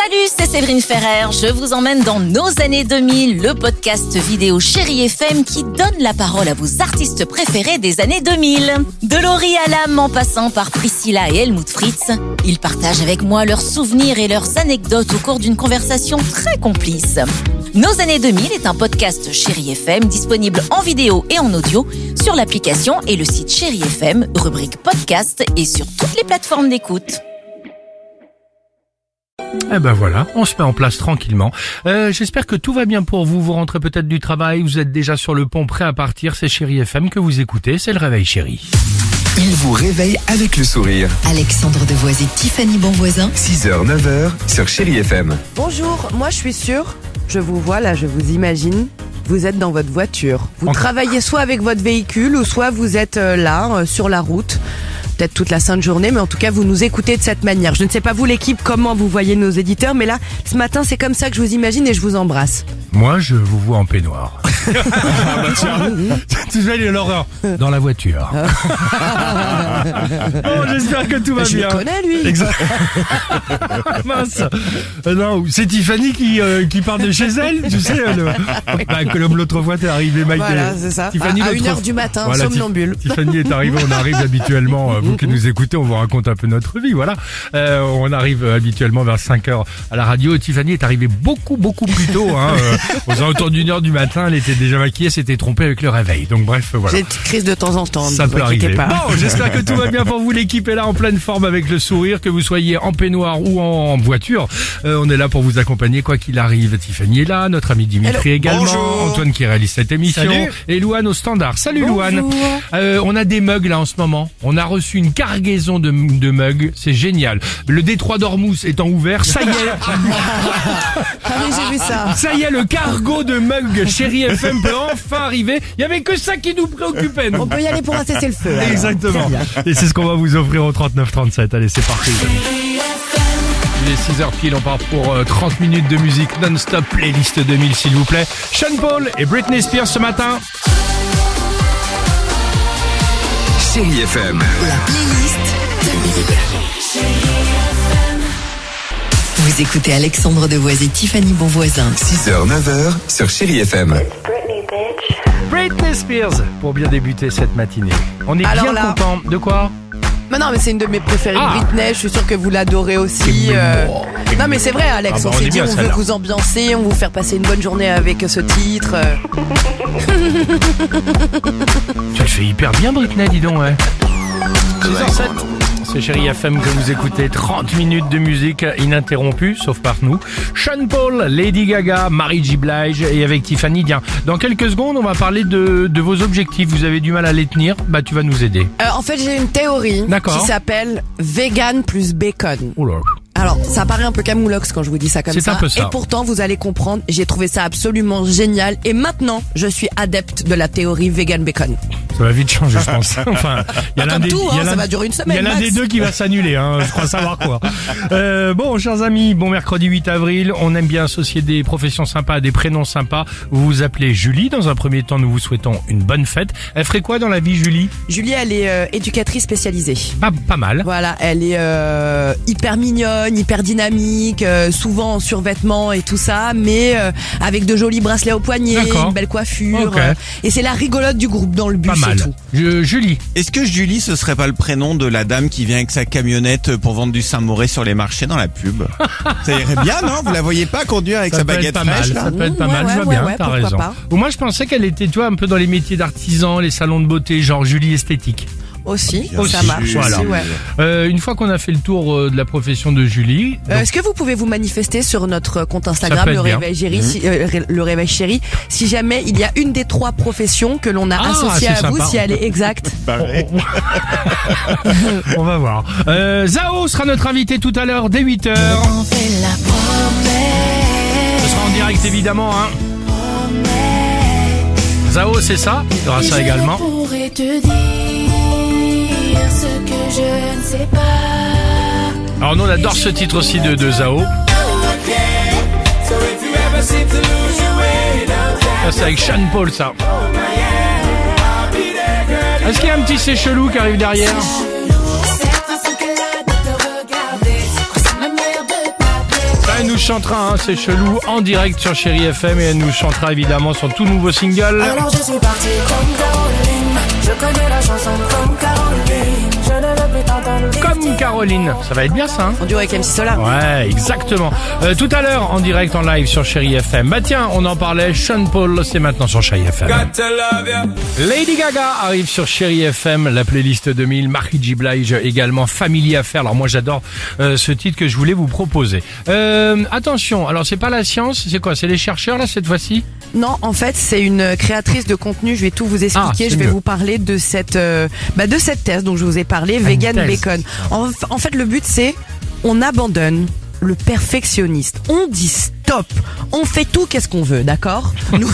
Salut, c'est Séverine Ferrer. Je vous emmène dans nos années 2000, le podcast vidéo Chérie FM qui donne la parole à vos artistes préférés des années 2000. De Laurie Alam en passant par Priscilla et Helmut Fritz, ils partagent avec moi leurs souvenirs et leurs anecdotes au cours d'une conversation très complice. Nos années 2000 est un podcast Chérie FM disponible en vidéo et en audio sur l'application et le site Chérie FM, rubrique podcast et sur toutes les plateformes d'écoute. Eh ben voilà, on se met en place tranquillement. J'espère que tout va bien pour vous. Vous rentrez peut-être du travail, vous êtes déjà sur le pont prêt à partir. C'est Chérie FM que vous écoutez, c'est le réveil chéri. Il vous réveille avec le sourire. Alexandre Devoise et Tiffany Bonvoisin. 6h, 9h sur Chérie FM. Bonjour, moi je suis sûre, je vous vois là, je vous imagine, vous êtes dans votre voiture. Vous travaillez soit avec votre véhicule ou soit vous êtes là, sur la route. Peut-être toute la sainte journée, mais en tout cas vous nous écoutez de cette manière. Je ne sais pas vous l'équipe comment vous voyez nos éditeurs, mais là ce matin c'est comme ça que je vous imagine et je vous embrasse. Moi je vous vois en peignoir. Tu sais l'horreur dans la voiture. Bon, j'espère que tout va Je bien. le connais lui. Exact. Mince. Non, c'est Tiffany qui part de chez elle, tu sais. Comme l'autre fois t'es arrivé, Mike. Voilà, c'est ça. Tiffany, à 1h du matin, voilà, somnambule. Tiffany est arrivée, on arrive habituellement, vous qui nous écoutez, on vous raconte un peu notre vie, voilà. On arrive habituellement vers 5h à la radio. Tiffany est arrivée beaucoup plus tôt, hein. Aux alentours d'1h du matin, elle était déjà maquillée, s'était trompée avec le réveil. Donc bref, voilà. J'ai une petite crise de temps en temps, ça ne vous peut inquiétez arriver. pas. Bon, j'espère que tout va bien pour vous. L'équipe est là en pleine forme avec le sourire, que vous soyez en peignoir ou en voiture. On est là pour vous accompagner quoi qu'il arrive. Tiffany est là, notre ami Dimitri également, Bonjour. Antoine qui réalise cette émission. Salut. Et Louane au standard. Salut Bonjour. Louane. On a des mugs là en ce moment. On a reçu une cargaison de mugs. C'est génial. Le détroit d'Ormuz étant ouvert, ça y est. Ah oui, j'ai vu ça. Ça y est, le cargo de mugs Chérie FM peut enfin arriver. Il y avait que ça qui nous préoccupait. On peut y aller pour un cessez-le-feu. alors. Exactement. Et c'est ce qu'on va vous offrir au 39-37. Allez, c'est parti. Il est 6h pile, on part pour 30 minutes de musique non-stop, playlist 2000 s'il vous plaît. Sean Paul et Britney Spears ce matin. Chérie FM. La playlist 2000. Vous écoutez Alexandre Devoise et Tiffany Bonvoisin. 6h, 9h sur Chérie FM. Britney Spears pour bien débuter cette matinée. On est Alors bien là- content. De quoi? Mais non, mais c'est une de mes préférées, Ah. Britney. Je suis sûr que vous l'adorez aussi. Non, mais c'est vrai, Alex. Ah bah, on on s'est est dit, bien, on veut celle-là. vous ambiancer, on veut vous faire passer une bonne journée avec ce titre. Tu le fais hyper bien Britney, dis donc, ouais. 6h07. C'est Chérie FM que vous écoutez. 30 minutes de musique ininterrompue, sauf par nous. Sean Paul, Lady Gaga, Mary J. Blige et avec Tiffany. Bien. Dans quelques secondes, on va parler de vos objectifs. Vous avez du mal à les tenir. Bah, tu vas nous aider. En fait, j'ai une théorie D'accord. qui s'appelle vegan plus bacon. Oh là. Alors, ça paraît un peu camoulox quand je vous dis ça comme C'est ça. un peu ça. Et pourtant, vous allez comprendre, j'ai trouvé ça absolument génial. Et maintenant, je suis adepte de la théorie vegan bacon. Ça va vite changer, je pense. Enfin, il y a l'un Comme des, tout, il y a hein, l'un- ça va durer une il y a semaine, l'un max. des deux qui va s'annuler, hein. Je crois savoir quoi. Bon, chers amis, bon mercredi 8 avril. On aime bien associer des professions sympas à des prénoms sympas. Vous vous appelez Julie. Dans un premier temps, nous vous souhaitons une bonne fête. Elle ferait quoi dans la vie, Julie? Julie, elle est éducatrice spécialisée. Pas mal. Voilà, elle est hyper mignonne, hyper dynamique, souvent en survêtement et tout ça, mais avec de jolis bracelets au poignet, D'accord. une belle coiffure. Ok. Et c'est la rigolote du groupe dans le bus Pas mal. et tout. Julie. Est-ce que Julie, ce serait pas le prénom de la dame qui vient avec sa camionnette pour vendre du Saint-Mauré sur les marchés dans la pub? Ça irait bien, non? Vous la voyez pas conduire avec Ça sa peut être baguette pas mal. fraîche, là? Ça peut être pas Ouais, mal. Je vois ouais, bien. ouais, T'as pourquoi raison. pas. Ou moi, je pensais qu'elle était, tu vois, un peu dans les métiers d'artisan, les salons de beauté, genre Julie esthétique. Aussi, Bien ça sûr. marche Voilà. aussi, ouais. Une fois qu'on a fait le tour de la profession de Julie, donc, Est-ce que vous pouvez vous manifester sur notre compte Ça Instagram, peut le être bien. Réveil Chéri, le Réveil Chéri, si jamais il y a une des 3 professions que l'on a Ah, associées c'est à vous, sympa. si elle est exacte. on va voir. Zao sera notre invité tout à l'heure dès 8h. On fait la promesse. Ce sera en direct évidemment, hein. Zao, c'est ça. Il y aura ça également. Je pourrais te dire ce que je ne sais pas. Alors nous on adore ce titre aussi de Zao. Ça c'est avec Sean Paul ça. Est-ce qu'il y a un petit c'est chelou qui arrive derrière? Cette façon qu'elle a de te regarder, c'est presque ma manière de t'appeler. Elle nous chantera, c'est chelou, en direct sur Chérie FM et elle nous chantera évidemment son tout nouveau single. Alors je suis parti comme Caroline. Je connais la chanson comme Caroline. Je ne veux plus t'entendre dire. Comme Caroline, ça va être bien ça, hein? En duo avec MC Solar. Ouais, exactement. Tout à l'heure, en direct, en live sur Chérie FM. Bah tiens, on en parlait, Sean Paul, c'est maintenant sur Chérie FM. Lady Gaga arrive sur Chérie FM, la playlist 2000, Mary J. Blige également, Family Affair. Alors moi j'adore ce titre que je voulais vous proposer. Attention, alors c'est pas la science, c'est quoi? C'est les chercheurs là cette fois-ci? Non, en fait, c'est une créatrice de contenu. Je vais tout vous expliquer. c'est Je vais mieux. vous parler de cette thèse dont je vous ai parlé, vegan thèse. bacon. En fait, le but c'est on abandonne le perfectionniste. On dit stop. On fait tout qu'est-ce qu'on veut, d'accord? Nous-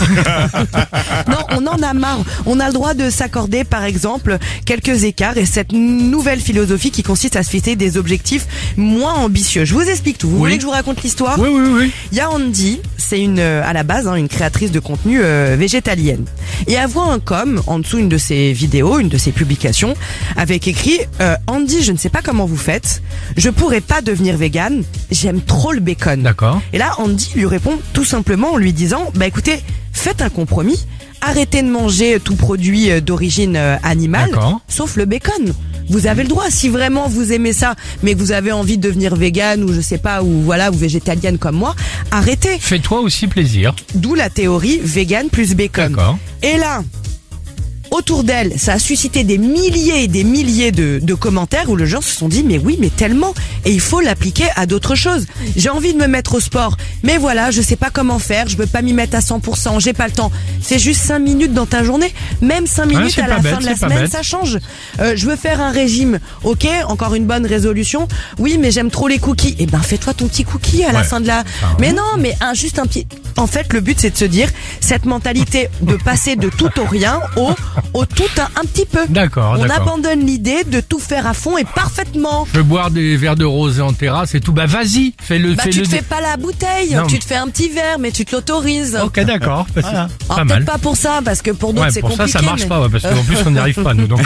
Non, on en a marre. On a le droit de s'accorder, par exemple, quelques écarts et cette nouvelle philosophie qui consiste à se fixer des objectifs moins ambitieux. Je vous explique tout. Vous voulez que je vous raconte l'histoire? Oui. Il y a Andy, c'est à la base une créatrice de contenu végétalienne. Et elle voit un com en dessous une de ses vidéos, une de ses publications, avec écrit Andy, je ne sais pas comment vous faites, je pourrais pas devenir vegan, j'aime trop le bacon. D'accord. Et là, Andy lui répond tout simplement en lui disant, bah écoutez, faites un compromis, arrêtez de manger tout produit d'origine animale, D'accord. sauf le bacon. Vous avez le droit, si vraiment vous aimez ça, mais que vous avez envie de devenir vegan ou je sais pas, ou voilà, ou végétalienne comme moi, arrêtez. Fais-toi aussi plaisir. D'où la théorie vegan plus bacon. D'accord. Et là, autour d'elle, ça a suscité des milliers et des milliers de commentaires où les gens se sont dit mais oui, mais tellement, et il faut l'appliquer à d'autres choses. J'ai envie de me mettre au sport, mais voilà, je sais pas comment faire, je peux pas m'y mettre à 100%, j'ai pas le temps. C'est juste 5 minutes dans ta journée, même 5 minutes c'est à pas la bête, fin de la c'est pas semaine, bête. ça change. Je veux faire un régime, ok, encore une bonne résolution. Oui, mais j'aime trop les cookies. Eh ben fais-toi ton petit cookie à la Ouais. fin de la... Mais non, mais juste un petit... En fait, le but c'est de se dire, cette mentalité de passer de tout au rien au tout un petit peu. D'accord, On d'accord. abandonne l'idée de tout faire à fond et parfaitement. Je veux boire des verres de rosé en terrasse et tout. Bah vas-y, fais-le. Bah tu te fais pas la bouteille, Non, tu mais- te fais un petit verre, mais tu te l'autorises. Ok, d'accord. Bah, c'est Alors, pas peut-être mal. pas pour ça, parce que pour d'autres Ouais, c'est pour compliqué. ça marche mais- pas, ouais, parce qu'en plus on n'y arrive pas nous. Donc,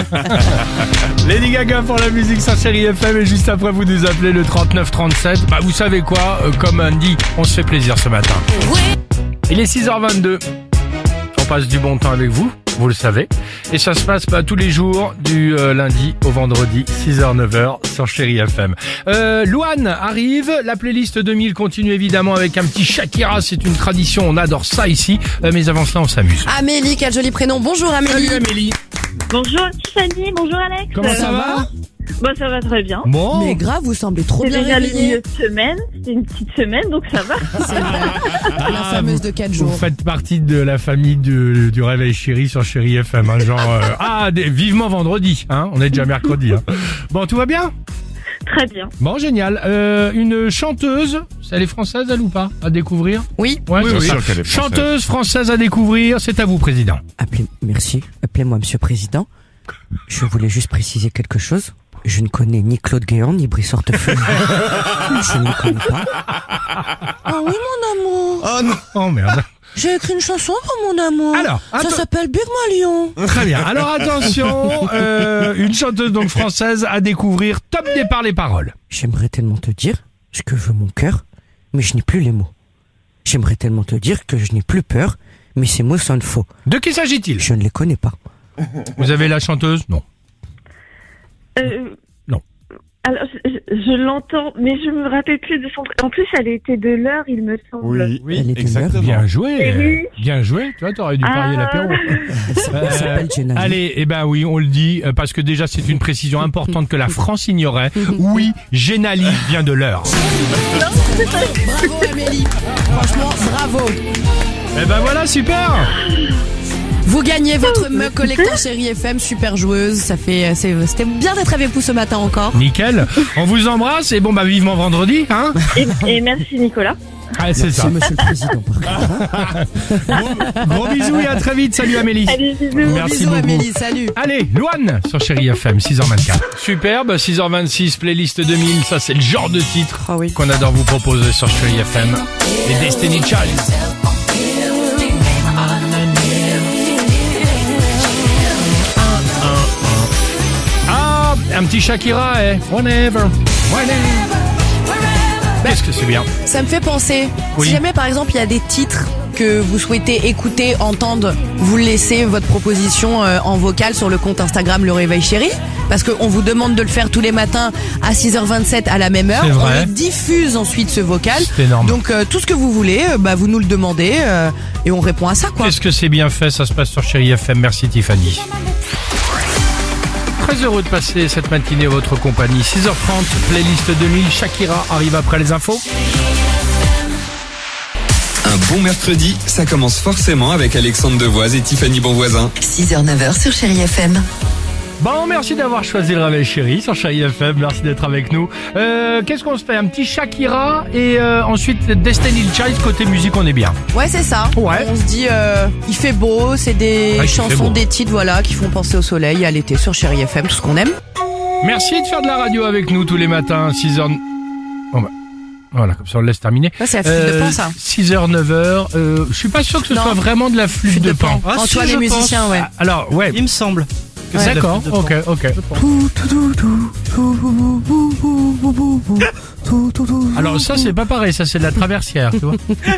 Lady Gaga pour la musique sur Chérie FM et juste après vous nous appelez le 3937. Bah vous savez quoi, comme Andy, on se fait plaisir ce matin. Il est 6h22. On passe du bon temps avec vous, vous le savez. Et ça se passe tous les jours du lundi au vendredi, 6h-9h sur Chérie FM. Louane arrive, la playlist 2000 continue évidemment avec un petit Shakira, c'est une tradition, on adore ça ici. Mais avant cela, on s'amuse. Amélie, quel joli prénom. Bonjour Amélie. Salut Amélie. Bonjour Tiffany, bonjour Alex. Comment ça va? Bah ça va très bien. Bon. Mais grave, vous semblez trop C'est bien déjà le réveillée. milieu de semaine, c'est une petite semaine donc ça va. La fameuse de 4 Vous jours. faites partie de la famille du Réveil Chéri sur Chéri FM, hein, genre vivement vendredi, hein, on est déjà mercredi. Hein. Bon, tout va bien? Très bien. Bon, génial. Une chanteuse, elle est française elle ou pas? À découvrir? Oui. Ouais, Oui, c'est oui, ça. sûr qu'elle est française. Chanteuse française à découvrir, c'est à vous président. Merci. Appelez-moi Monsieur Président. Je voulais juste préciser quelque chose. Je ne connais ni Claude Guéant, ni Brice Hortefeux. Je ne le connais pas. Ah oui, mon amour. Oh non. Oh merde. J'ai écrit une chanson pour mon amour. Alors, ça attends. s'appelle Bug-moi Lion. Très bien. Alors attention, une chanteuse donc française à découvrir. Top départ les paroles. J'aimerais tellement te dire ce que veut mon cœur, mais je n'ai plus les mots. J'aimerais tellement te dire que je n'ai plus peur, mais ces mots sonnent faux. De qui s'agit-il? Je ne les connais pas. Vous avez la chanteuse? Non. Non. Alors je l'entends, mais je me rappelle plus de son. En plus, elle était de l'heure, il me semble. Elle est de exactement. Bien joué. Eh oui. Bien joué. Tu vois, t'aurais dû parier l'apéro. Elle s'appelle Jenna. Allez, eh ben oui, on le dit, parce que déjà c'est une précision importante que la France ignorait. Oui, Génali vient de l'heure. Bravo Amélie. Franchement, bravo. Eh ben voilà, super. Vous gagnez votre mug collector Chérie FM, super joueuse. C'était bien d'être avec vous ce matin encore. Nickel. On vous embrasse et bon bah vivement vendredi, hein. Et merci Nicolas. Ah, c'est ça. Monsieur le Président. Gros bisous et à très vite. Salut Amélie. Allez, bisous. Merci Bisous beaucoup. Amélie, salut. Allez, Louane sur Chérie FM, 6h24. Superbe, 6h26, playlist 2000. Ça, c'est le genre de titre Ah oui. qu'on adore vous proposer sur Chérie FM. Les Destiny Child. Ah, un petit Shakira, Whenever. Qu'est-ce que c'est bien. Ça me fait penser, Oui. si jamais par exemple il y a des titres que vous souhaitez écouter, entendre, vous laissez votre proposition en vocal sur le compte Instagram Le Réveil Chéri, parce qu'on vous demande de le faire tous les matins à 6h27 à la même heure. C'est vrai. On diffuse ensuite ce vocal. C'est énorme. Donc tout ce que vous voulez, vous nous le demandez et on répond à ça quoi. Qu'est-ce que c'est bien fait, ça se passe sur Chéri FM. Merci Tiffany. Très heureux de passer cette matinée à votre compagnie. 6h30, playlist 2000, Shakira arrive après les infos. Un bon mercredi, ça commence forcément avec Alexandre Devoise et Tiffany Bonvoisin. 6h, 9h sur Chéri FM. Bon, merci d'avoir choisi le Réveil Chéri sur Chéri FM, merci d'être avec nous. Qu'est-ce qu'on se fait? Un petit Shakira et ensuite Destiny Child, côté musique on est bien. Ouais, c'est ça. Ouais. On se dit, il fait beau, c'est des Ouais, il fait beau. chansons, des titres, voilà, qui font penser au soleil, à l'été sur Chéri FM, tout ce qu'on aime. Merci de faire de la radio avec nous tous les matins, 6h... Bon bah, voilà, comme ça on le laisse terminer. Ouais, c'est la flûte de pan, ça. 6h, 9h, je suis pas sûr que ce Non. soit vraiment de la flûte de pan. Ah, Antoine est musicien, ouais. Alors, ouais. Il me semble. que Ouais. c'est de la D'accord, flûte de pan. ok. Alors ça c'est pas pareil, ça c'est de la traversière, tu vois.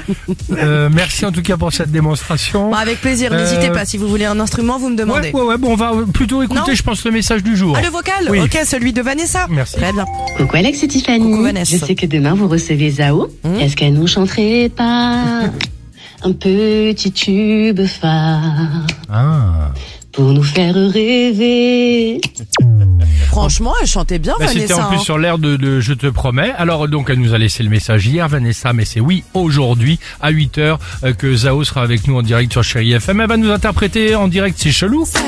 Merci en tout cas pour cette démonstration. Bon, avec plaisir, n'hésitez pas, si vous voulez un instrument, vous me demandez. Ouais, bon on va plutôt écouter Non. je pense le message du jour. Ah, le vocal? Oui. Ok, celui de Vanessa. Merci. Très bien. Coucou Alex, c'est Tiffany. Coucou Vanessa. Je sais que demain vous recevez Zao. Est-ce qu'elle nous chanterait pas un petit tube phare Ah. pour nous faire rêver? Franchement, elle chantait bien, Bah, c'était Vanessa. en plus hein. sur l'air de Je te promets. Alors donc elle nous a laissé le message hier, Vanessa, mais c'est oui, aujourd'hui, à 8h, que Zao sera avec nous en direct sur Chéri FM. Elle va nous interpréter en direct, c'est chelou. Cette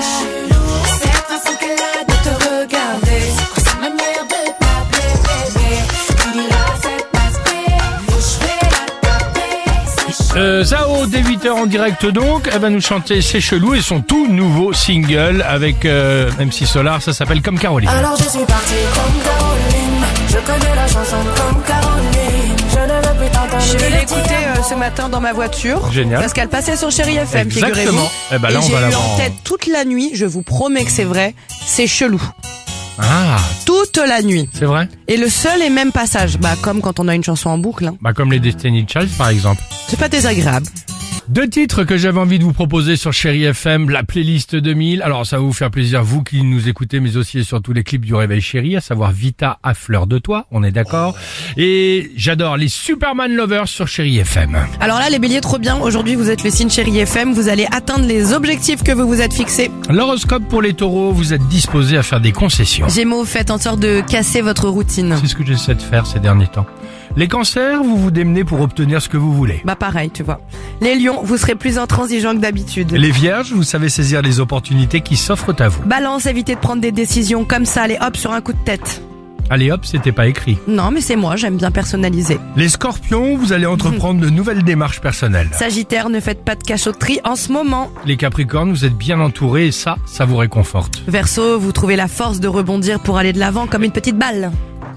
façon qu'elle a de te regarder, sa manière de t'appeler bébé, il a cette aspect, je vais l'attraper, c'est chaud. Zao, dès 8h en direct donc, elle va nous chanter C'est chelou et son tout nouveau single avec MC Solar, ça s'appelle Comme Caroline. Alors je suis partie comme Caroline, je connais la chanson comme Caroline, je ne veux plus t'entendre. Je vais dire l'écouter ti amo. ce matin dans ma voiture. Génial. Parce qu'elle passait sur Chéri FM, Exactement. figurez-vous. Eh ben là, Et on j'ai va eu l'avoir en en- tête toute la nuit, je vous promets que c'est vrai, c'est chelou. Ah, Toute la nuit. c'est vrai. Et le seul et même passage, comme quand on a une chanson en boucle, hein. Bah comme les Destiny Child par exemple. C'est pas désagréable. Deux titres que j'avais envie de vous proposer sur Chéri FM, la playlist 2000. Alors ça va vous faire plaisir, vous qui nous écoutez, mais aussi et surtout les clips du Réveil Chéri, à savoir Vita à fleur de toi, on est d'accord. Et j'adore les Superman Lovers sur Chéri FM. Alors là, les béliers, trop bien. Aujourd'hui, vous êtes le signe Chéri FM. Vous allez atteindre les objectifs que vous vous êtes fixés. L'horoscope pour les taureaux, vous êtes disposés à faire des concessions. Gémeaux, faites en sorte de casser votre routine. C'est ce que j'essaie de faire ces derniers temps. Les cancers, vous vous démenez pour obtenir ce que vous voulez. Pareil, tu vois. Les lions, vous serez plus intransigeants que d'habitude. Les vierges, vous savez saisir les opportunités qui s'offrent à vous. Balance, évitez de prendre des décisions comme ça, allez hop, sur un coup de tête. Allez hop, c'était pas écrit. Non, mais c'est moi, j'aime bien personnaliser. Les scorpions, vous allez entreprendre de nouvelles démarches personnelles. Sagittaire, ne faites pas de cachotterie en ce moment. Les capricornes, vous êtes bien entourés et ça vous réconforte. Verseau, vous trouvez la force de rebondir pour aller de l'avant comme une petite balle.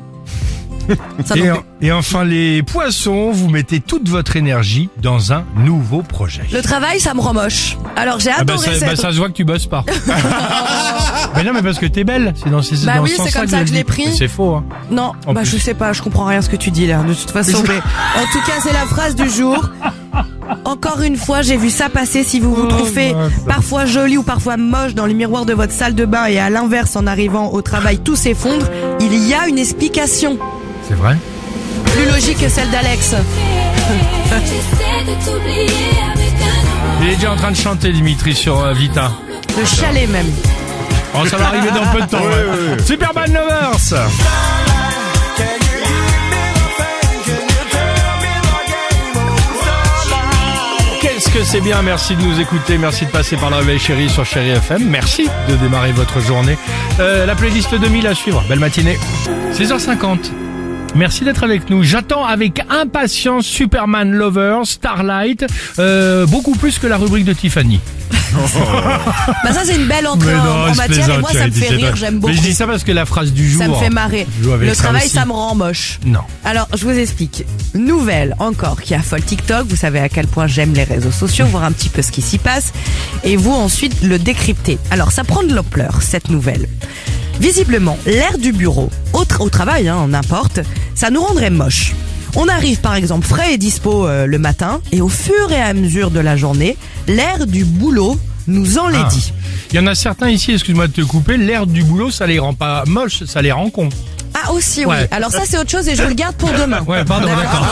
Ça non plus. Et enfin les poissons, vous mettez toute votre énergie dans un nouveau projet. Le travail, ça me rend moche. Alors j'ai Ah bah adoré ça, cette... ça se voit que tu bosses pas. Mais non mais parce que t'es belle, c'est dans ces Bah dans oui, ce c'est sens-là comme ça que je je l'ai le dis. pris. C'est faux hein. Non, En plus. je sais pas, je comprends rien à ce que tu dis là, de toute façon. Mais en tout cas, c'est la phrase du jour. Encore une fois, j'ai vu ça passer. Si vous vous trouvez mince. parfois jolie ou parfois moche dans le miroir de votre salle de bain et à l'inverse, en arrivant au travail, tout s'effondre, il y a une explication. C'est vrai. Plus logique que celle d'Alex. J'essaie de t'oublier avec un Il est déjà en train de chanter Dimitri sur Vita. Le chalet même. Oh ça va arriver dans peu de temps. Ouais. Superman Lovers. Qu'est-ce que c'est bien, merci de nous écouter, merci de passer par le Réveil Chéri sur Chéri FM, merci de démarrer votre journée. La playlist 2000 à suivre, belle matinée. 6h50. Merci d'être avec nous. J'attends avec impatience Superman Lover, Starlight, beaucoup plus que la rubrique de Tiffany. Bah ça, c'est une belle entrée en matière et moi, ça me fait rire, j'aime beaucoup. Mais je dis ça parce que la phrase du jour. Ça me fait marrer. joue avec Le ça travail, aussi. ça me rend moche. Non. Alors, je vous explique. Nouvelle encore qui affole TikTok. Vous savez à quel point j'aime les réseaux sociaux, voir un petit peu ce qui s'y passe. Et vous, ensuite, le décrypter. Alors, ça prend de l'ampleur, cette nouvelle. Visiblement, l'ère du bureau, au travail, n'importe, ça nous rendrait moche. On arrive par exemple frais et dispo le matin, et au fur et à mesure de la journée, l'air du boulot nous enlaidit. Il y en a certains ici, excuse-moi de te couper, l'air du boulot, ça les rend pas moches, ça les rend cons. Ah aussi, Ouais. oui. Alors ça c'est autre chose et je le garde pour demain. Ouais, pardon, d'accord.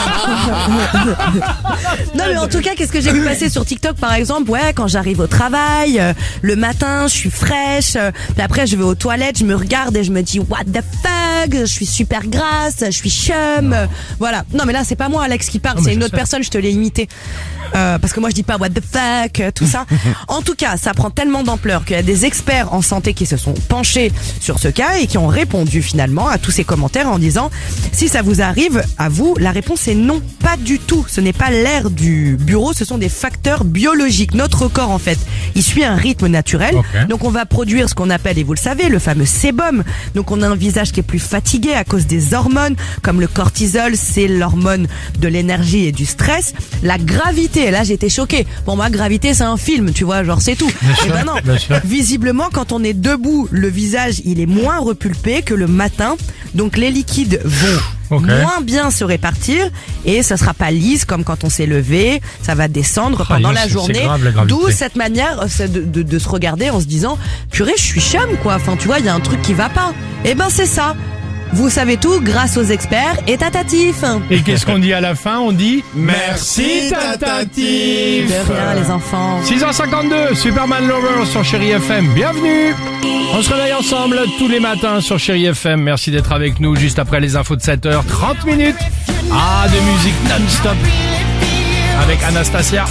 Non mais en tout cas, qu'est-ce que j'ai vu passer sur TikTok par exemple? Ouais, quand j'arrive au travail, le matin, je suis fraîche, puis après je vais aux toilettes, je me regarde et je me dis what the fuck, je suis super grasse, je suis chum, voilà. Non mais là c'est pas moi Alex qui parle, Non, mais c'est une je autre sais. personne, je te l'ai imité. Parce que moi je dis pas what the fuck, tout ça. En tout cas, ça prend tellement d'ampleur qu'il y a des experts en santé qui se sont penchés sur ce cas et qui ont répondu finalement à tous ces commentaires en disant si ça vous arrive, à vous, la réponse est non, pas du tout. Ce n'est pas l'air du bureau, ce sont des facteurs biologiques. Notre corps en fait, il suit un rythme naturel. Ok. Donc on va produire ce qu'on appelle, et vous le savez, le fameux sébum. Donc on a un visage qui est plus fatigué à cause des hormones, comme le cortisol, c'est l'hormone de l'énergie et du stress. La gravité, et là j'étais choquée. Pour moi, gravité c'est un film, tu vois, genre c'est tout. sûr, Et ben non. bien sûr. Visiblement, quand on est debout, le visage il est moins repulpé que le matin. Donc les liquides vont Ok. moins bien se répartir et ça sera pas lisse comme quand on s'est levé. Ça va descendre pendant dis donc, la c'est journée. grave, la gravité. D'où cette manière de se regarder en se disant purée, je suis chum quoi. Enfin tu vois, il y a un truc qui va pas. Et ben c'est ça. Vous savez tout grâce aux experts et tatatif. Et qu'est-ce qu'on dit à la fin? On dit merci Tatatif. De rien les enfants. 6h52, Superman Lover sur Chérie FM. Bienvenue. On se réveille ensemble tous les matins sur Chérie FM. Merci d'être avec nous juste après les infos de 7h. 30 minutes. Ah, de musique non-stop. Avec Anastasia.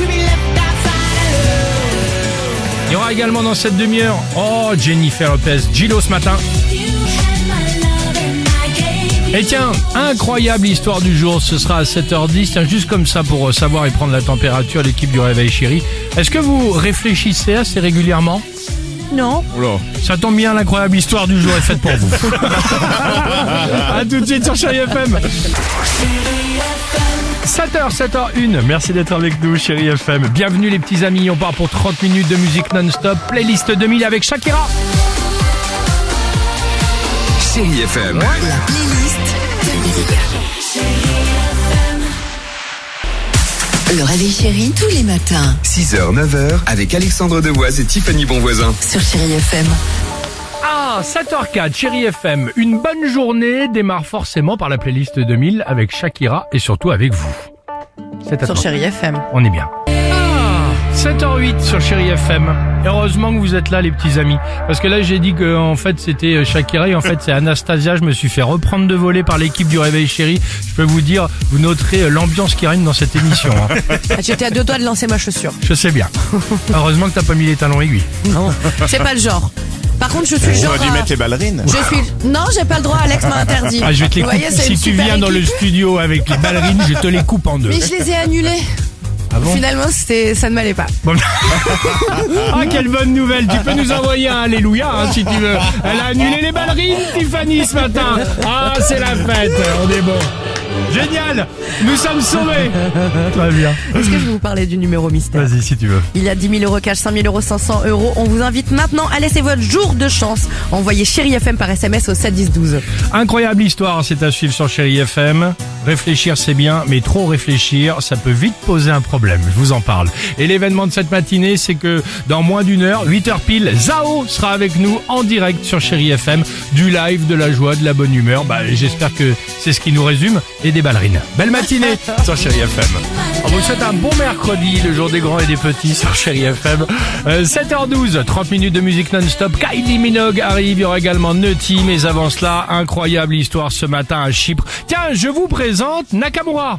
Il y aura également dans cette demi-heure, Jennifer Lopez, Gillo ce matin. Et tiens, incroyable histoire du jour, ce sera à 7h10, tiens, juste comme ça pour savoir et prendre la température, l'équipe du Réveil Chéri. Est-ce que vous réfléchissez assez régulièrement? Non. Ça tombe bien, l'incroyable histoire du jour est faite pour vous. A tout de suite sur Chéri FM. 7h, 7h01, merci d'être avec nous, Chéri FM. Bienvenue les petits amis, on part pour 30 minutes de musique non-stop, playlist 2000 avec Shakira. Chérie FM. La playlist Le Réveil Chéri, tous les matins 6h, 9h, avec Alexandre Devoise et Tiffany Bonvoisin. sur Chéri FM. Ah, 7h04, Chéri FM. Une bonne journée démarre forcément par la playlist 2000 avec Shakira et surtout avec vous. C'est à Sur toi. Chéri FM. On est bien. 7h08 sur Chéri FM. Heureusement que vous êtes là les petits amis. Parce que là j'ai dit que en fait c'était Shakira et en fait c'est Anastasia. Je me suis fait reprendre de voler par l'équipe du Réveil Chéri. Je peux vous dire, vous noterez l'ambiance qui règne dans cette émission. Hein. J'étais à 2 doigts de lancer ma chaussure. Je sais bien. Heureusement que t'as pas mis les talons aiguilles. Non, c'est pas le genre. Par contre, je suis le On genre. aurait dû mettre les ballerines. Non, j'ai pas le droit. Alex m'a interdit. Ah, je vais te les Vous couper. voyez, c'est Si une tu super viens dans le équipe. studio avec les ballerines, je te les coupe en deux. Mais je les ai annulés. Ah bon? Finalement, ça ne m'allait pas. Bon. Ah, quelle bonne nouvelle. Tu peux nous envoyer un alléluia hein, si tu veux. Elle a annulé les ballerines, Tiffany, ce matin. Ah, c'est la fête. On est bon. Génial. Nous sommes sauvés. Très bien. Est-ce que je vais vous parler du numéro mystère? Vas-y, si tu veux. Il y a 10 000 euros cash, 5 000 euros, 500 euros. On vous invite maintenant à laisser votre jour de chance. Envoyez Chéri FM par SMS au 7 10 12. Incroyable histoire, c'est à suivre sur Chéri FM. Réfléchir, c'est bien, mais trop réfléchir, ça peut vite poser un problème. Je vous en parle. Et l'événement de cette matinée, c'est que dans moins d'une heure, 8h pile, Zao sera avec nous en direct sur Chéri FM. Du live, de la joie, de la bonne humeur. J'espère que c'est ce qui nous résume. Et des ballerines. Belle matinée sur Chéri FM. On vous souhaite un bon mercredi, le jour des grands et des petits sur Chéri FM. 7h12, 30 minutes de musique non-stop. Kylie Minogue arrive, il y aura également Nutty, mais avant cela, incroyable histoire ce matin à Chypre. Tiens, je vous présente Nakamura.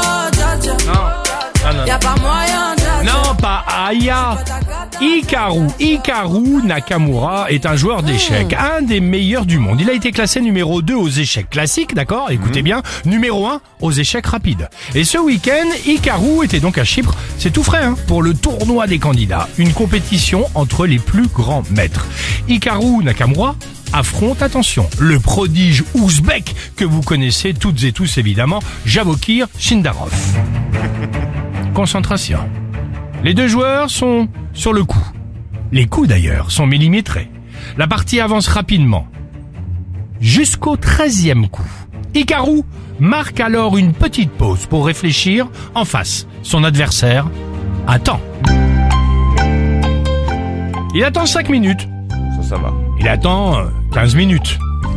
Non, pas Aya. Hikaru Nakamura est un joueur d'échecs, un des meilleurs du monde. Il a été classé numéro 2 aux échecs classiques, d'accord? Écoutez bien, numéro 1 aux échecs rapides. Et ce week-end, Hikaru était donc à Chypre, c'est tout frais, pour le tournoi des candidats, une compétition entre les plus grands maîtres. Hikaru Nakamura affronte, attention, le prodige ouzbek que vous connaissez toutes et tous évidemment, Javokir Shindarov. Concentration. Les deux joueurs sont sur le coup. Les coups d'ailleurs sont millimétrés. La partie avance rapidement. Jusqu'au 13e coup. Hikaru marque alors une petite pause pour réfléchir en face. Son adversaire attend. Il attend 5 minutes. Ça va. Il attend 15 minutes.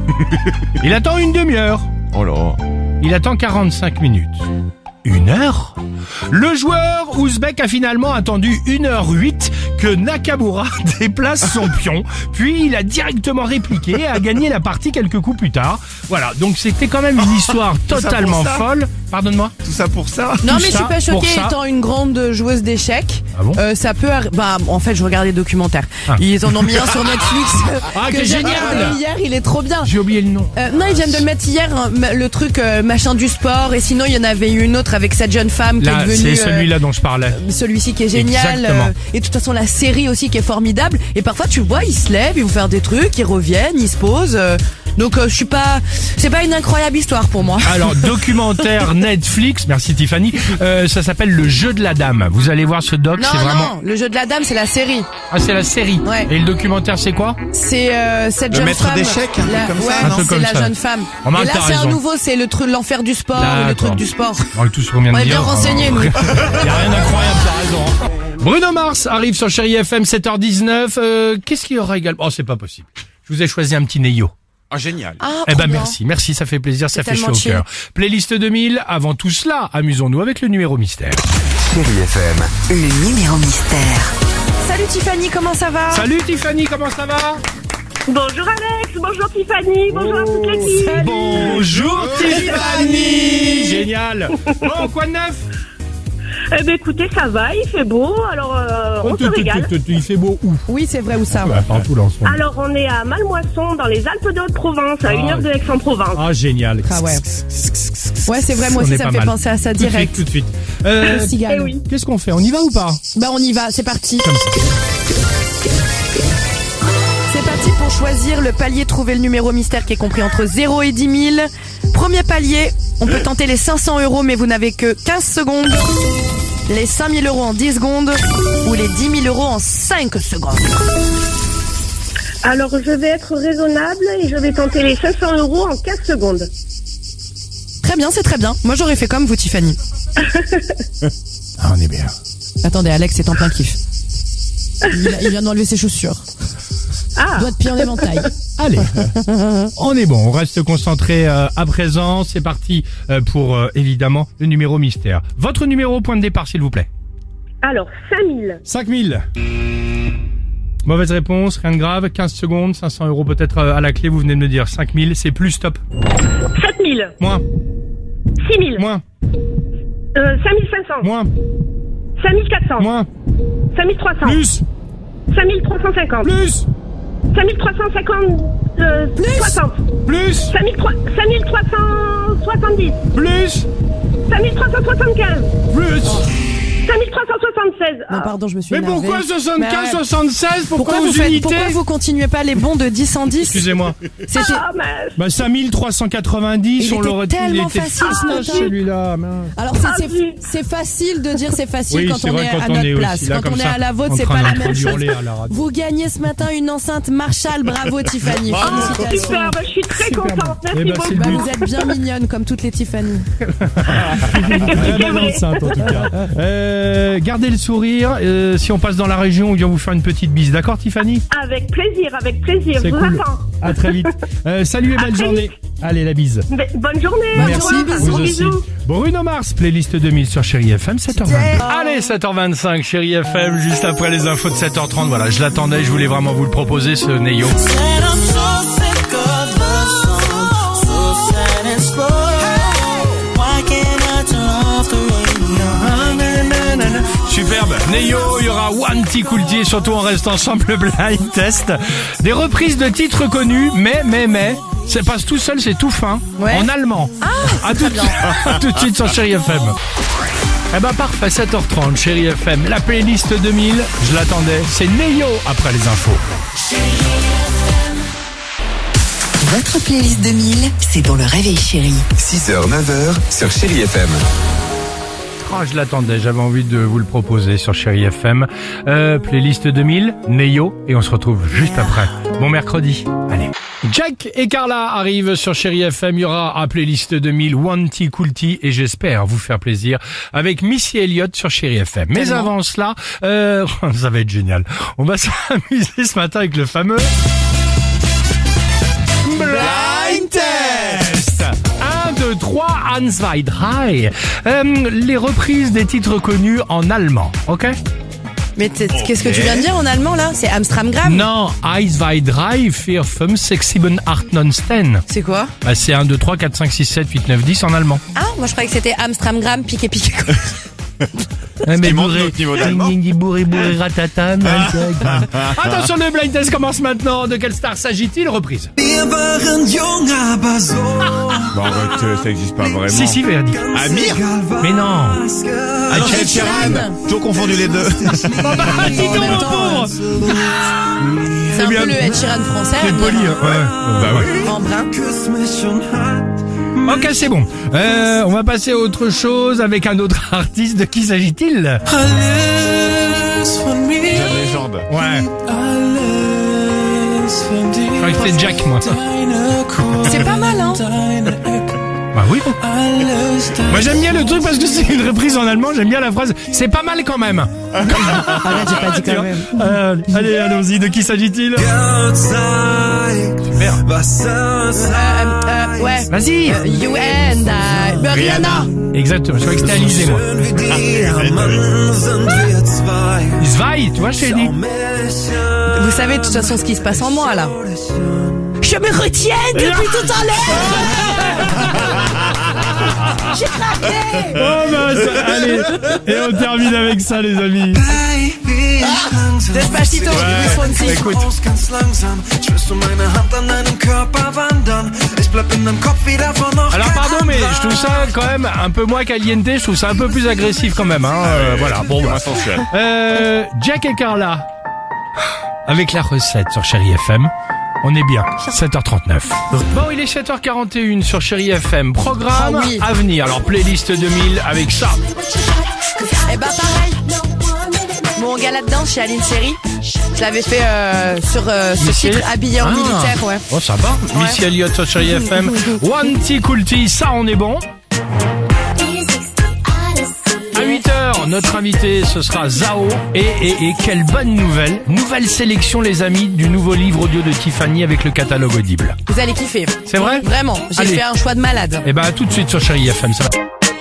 Il attend une demi-heure. Oh là. Il attend 45 minutes. 1 heure? Le joueur ouzbek a finalement attendu 1h08 que Nakamura déplace son pion, puis il a directement répliqué et a gagné la partie quelques coups plus tard. Voilà, donc c'était quand même une histoire totalement folle. Pardonne-moi. Tout ça pour ça? Non, Tout mais je ça suis pas pour choquée ça. étant une grande joueuse d'échecs. Ah bon Ça peut en fait, je regarde les documentaires. Ah. Ils en ont mis un sur Netflix. Ah, que que j'ai génial. regardé hier, il est trop bien. J'ai oublié le nom. Non, ils viennent de le mettre hier, hein, le truc machin du sport. Et sinon, il y en avait une autre avec cette jeune femme qui Là, est devenue... c'est celui-là dont je parlais. Celui-ci qui est génial. Exactement. Et de toute façon, la série aussi qui est formidable. Et parfois, tu vois, ils se lèvent, ils vont faire des trucs, ils reviennent, ils se posent. Donc, je suis pas... C'est pas une incroyable histoire pour moi. Alors, documentaire Netflix, merci Tiffany, ça s'appelle Le jeu de la dame. Vous allez voir ce doc, Non, c'est vraiment... non, le jeu de la dame, c'est la série. Ah, c'est la série. Ouais. Et le documentaire, c'est quoi? C'est cette Le jeune maître femme. d'échecs, un truc comme ça, ouais, non Un truc c'est comme la ça. jeune femme. Oh, mais Et là, t'as c'est un raison. nouveau, c'est le truc l'enfer du sport, ou le truc D'accord. du sport. On est tous ce qu'on vient de On est dire. bien renseignés, nous. Il y a rien d'incroyable, t'as raison. Bruno Mars arrive sur Chérie FM 7h19. Qu'est-ce qu'il y aura également? Oh, c'est pas possible. Je vous ai choisi un petit Neyo. Oh, génial. Ah, Eh ben trop bien. merci, ça fait plaisir, ça C'est fait chaud tellement au cœur. Playlist 2000, avant tout cela, amusons-nous avec le numéro mystère. Chérie FM. Le numéro mystère. Salut Tiffany, comment ça va? Salut Tiffany, comment ça va? Bonjour Alex, bonjour Tiffany, bonjour à toute l'équipe. Bonjour Tiffany. Génial. Bon, quoi de neuf? Eh ben écoutez, ça va, il fait beau, alors on se régale. Il fait beau où? Oui, c'est vrai, où ça? Partout là en ce moment. Alors on est à Malmoisson, dans les Alpes de Haute-Provence, à 1 heure de Aix-en-Provence. Ah, génial. Ah ouais. Ouais, c'est vrai, moi On aussi, est ça pas me fait mal. penser à ça direct. Tout de suite. Le cigale. Eh oui. Qu'est-ce qu'on fait? On y va ou pas? Bah, on y va, c'est parti. Comme ça. C'est parti pour choisir le palier, trouver le numéro mystère qui est compris entre 0 et 10 000. Premier palier, on peut tenter les 500 €, mais vous n'avez que 15 secondes. Les 5 000 € en 10 secondes ou les 10 000 € en 5 secondes. Alors je vais être raisonnable et je vais tenter les 500 € en 15 secondes. Très bien, c'est très bien. Moi, j'aurais fait comme vous, Tiffany. Ah, on est bien. Attendez, Alex est en plein kiff. Il vient d'enlever ses chaussures. Ah, Doigt de pied en éventail. Allez, on est bon, on reste concentré à présent. C'est parti pour évidemment le numéro mystère. Votre numéro point de départ, s'il vous plaît. alors 5000. 5000. Mauvaise réponse, rien de grave. 15 secondes, 500 € peut-être à la clé. Vous venez de me dire 5000, c'est plus, stop. 7000. Moins, 6000. moins, 5500. moins, 5400. moins, 5300. plus, 5350. plus, 5350. 60. plus, 5370. plus, 5375. plus. 5376. Non, pardon, je me suis Mais énervée. pourquoi 75, Mais ouais. 76? Pourquoi vous aux faites, unités? pourquoi vous continuez pas les bons de 10 en 10? Excusez-moi. C'était... Ah, mince. Bah 5390, Il on était l'aurait tellement il était facile, ce fastoche, matin. celui-là. mince. Alors c'est facile de dire c'est facile Oui, quand c'est on vrai, est quand à on est notre aussi place. là, Quand comme on est ça, à la vôtre, en c'est train pas la d'un même chose. hurler à la radio. Vous gagnez ce matin une enceinte Marshall. Bravo Tiffany. Oh, Félicitations. super, bah, je suis très Super contente. bon. Merci Eh ben, c'est beaucoup. le Bah, but. vous êtes bien mignonne comme toutes les Tiffany. Très belle enceinte en tout cas. Gardez le sourire. Si on passe dans la région, on vient vous faire une petite bise. D'accord Tiffany? Avec plaisir, avec plaisir. C'est Je vous cool. attends. À très vite. Salut et belle très journée. Allez, la bise. Bonne journée. Merci, Au revoir. vous Gros aussi. bisous. Bruno Mars, playlist 2000 sur Chérie FM, 7h20. Allez, 7h25, Chérie FM, juste après les infos de 7h30. Voilà, je l'attendais, je voulais vraiment vous le proposer, ce Neyo. Superbe. Neyo, il y aura One T Coolty et surtout on reste ensemble le blind test. Des reprises de titres connus, mais, ça passe tout seul, c'est tout fin. Ouais. En allemand. À tout de suite sur Chérie FM. Eh ben parfait, 7h30, Chérie FM. La playlist 2000, je l'attendais. C'est Neyo après les infos. Votre playlist 2000, c'est dans le Réveil Chéri. 6h, 9h sur Chérie FM. Oh, je l'attendais, j'avais envie de vous le proposer sur Chérie FM. Playlist 2000, Neyo, et on se retrouve juste après. Bon mercredi, allez. Jack et Carla arrivent sur Chérie FM. Il y aura à Playlist 2000, Wanty Coolty, et j'espère vous faire plaisir avec Missy Elliott sur Chérie FM. Mais avant cela, ça va être génial. On va s'amuser ce matin avec le fameux Blind Test. 1, 2, 3, 1, 2, 3. Les reprises des titres connus en allemand, ok? Mais qu'est-ce que tu viens de dire en allemand là? C'est Amstramgram? Non, 1, 2, 3, 4, 5, 6, 7, 8, 9, 10. C'est quoi? Bah, c'est 1, 2, 3, 4, 5, 6, 7, 8, 9, 10 en allemand. Ah, moi je croyais que c'était Amstramgram, piqué. Mais montre notre niveau d'allemand. bourré, ratatan. Attention, le blind test commence maintenant. De quelle star s'agit-il? Reprise. Bon, arrête, ça existe pas vraiment. Si, Verdi. Amir? Mais non. Ed Sheeran. Toujours confondu les deux. Dis donc, mon pauvre. C'est un bien. peu le Ed Sheeran français. C'est poli, hein. Ouais. Bah oui. En brun. Ok, c'est bon. On va passer à autre chose avec un autre artiste. De qui s'agit-il? Jeune légende. Ouais. Je crois que c'est Jack, moi. C'est pas mal, hein? Bah oui. Moi j'aime bien le truc parce que c'est une reprise en allemand. J'aime bien la phrase. C'est pas mal quand même. Arrête, j'ai pas dit quand même. Allez, allons-y. De qui s'agit-il? Super. Ouais. Vas-y. You and I. Rihanna. Exactement. Je crois que c'était Alizé, moi. Zwei, tu vois, je t'ai dit. Vous savez de toute façon ce qui se passe en moi là. Je me retiens depuis tout à l'heure. J'ai craqué. Oh bah, allez. Et on termine avec ça, les amis. Despacito, Luis Fonsi. Écoute. Alors pardon, mais je trouve ça quand même un peu moins caliente. Je trouve ça un peu plus agressif quand même. Hein. Voilà. Bon, bah. Jack et Carla avec la recette sur Chérie FM. On est bien, 7h39. Bon, il est 7h41 sur Chérie FM. Programme Ah oui. à venir. Alors, playlist 2000 avec ça. Eh ben pareil. Mon gars là-dedans chez Aline Seri, je l'avais fait sur ce Missy titre habillé en Ah. militaire, ouais. Oh, ça va. Missy Elliott sur Chérie FM. Wanty Coolty, ça on est bon. À 8h, notre invité, ce sera Zao. Et quelle bonne nouvelle. Nouvelle sélection, les amis, du nouveau livre audio de Tiffany avec le catalogue Audible. Vous allez kiffer. C'est vrai? Vraiment, j'ai Allez. fait un choix de malade. Et ben, à tout de suite sur Chérie FM, ça va.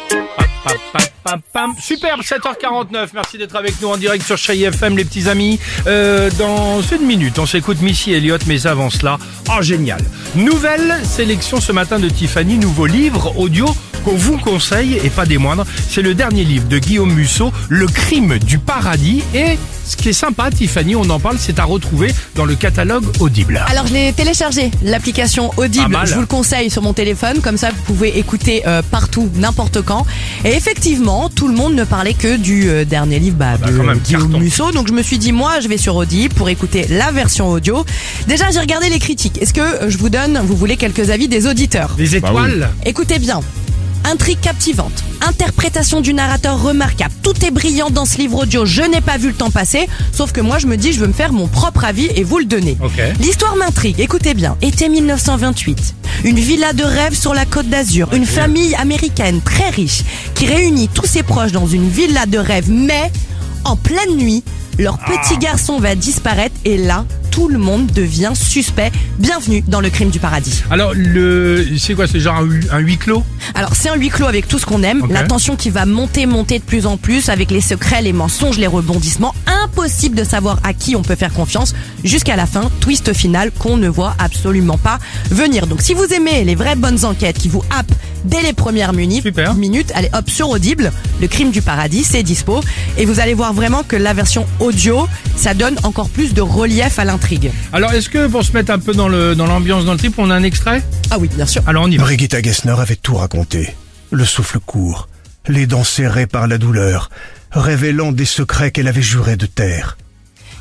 Superbe, 7h49. Merci d'être avec nous en direct sur Chérie FM, les petits amis. Dans une minute, on s'écoute Missy Elliott, mais avant cela, oh génial. Nouvelle sélection ce matin de Tiffany, nouveau livre audio qu'on vous conseille et pas des moindres. C'est le dernier livre de Guillaume Musso, Le crime du paradis. Et ce qui est sympa, Tiffany, on en parle, c'est à retrouver dans le catalogue Audible. Alors je l'ai téléchargé, l'application Audible, Pas mal. je vous le conseille sur mon téléphone, comme ça vous pouvez écouter partout, n'importe quand. Et effectivement, tout le monde ne parlait que du dernier livre de quand même, Guillaume carton. Musso, donc je me suis dit moi je vais sur Audible pour écouter la version audio. Déjà j'ai regardé les critiques, est-ce que je vous voulez quelques avis des auditeurs? Des étoiles. Écoutez bien. Intrigue captivante, interprétation du narrateur remarquable, tout est brillant dans ce livre audio, je n'ai pas vu le temps passer, sauf que moi je me dis je veux me faire mon propre avis et vous le donner. Ok. L'histoire m'intrigue, écoutez bien, été 1928, une villa de rêve sur la Côte d'Azur, une famille américaine très riche qui réunit tous ses proches dans une villa de rêve, mais en pleine nuit, leur petit garçon va disparaître et là, tout le monde devient suspect. Bienvenue dans le crime du paradis. Alors, c'est quoi? C'est genre un huis clos? Alors c'est un huis clos avec tout ce qu'on aime, Ok. la tension qui va monter de plus en plus avec les secrets, les mensonges, les rebondissements, impossible de savoir à qui on peut faire confiance jusqu'à la fin, twist final qu'on ne voit absolument pas venir. Donc si vous aimez les vraies bonnes enquêtes qui vous happent dès les premières minutes, allez hop sur Audible, le crime du paradis, c'est dispo et vous allez voir vraiment que la version audio, ça donne encore plus de relief à l'intrigue. Alors, est-ce que pour se mettre un peu dans l'ambiance, dans le trip, on a un extrait? Ah oui, bien sûr. Alors, on y va. Brigitte Gessner avait tout raconté. Le souffle court, les dents serrées par la douleur, révélant des secrets qu'elle avait juré de taire.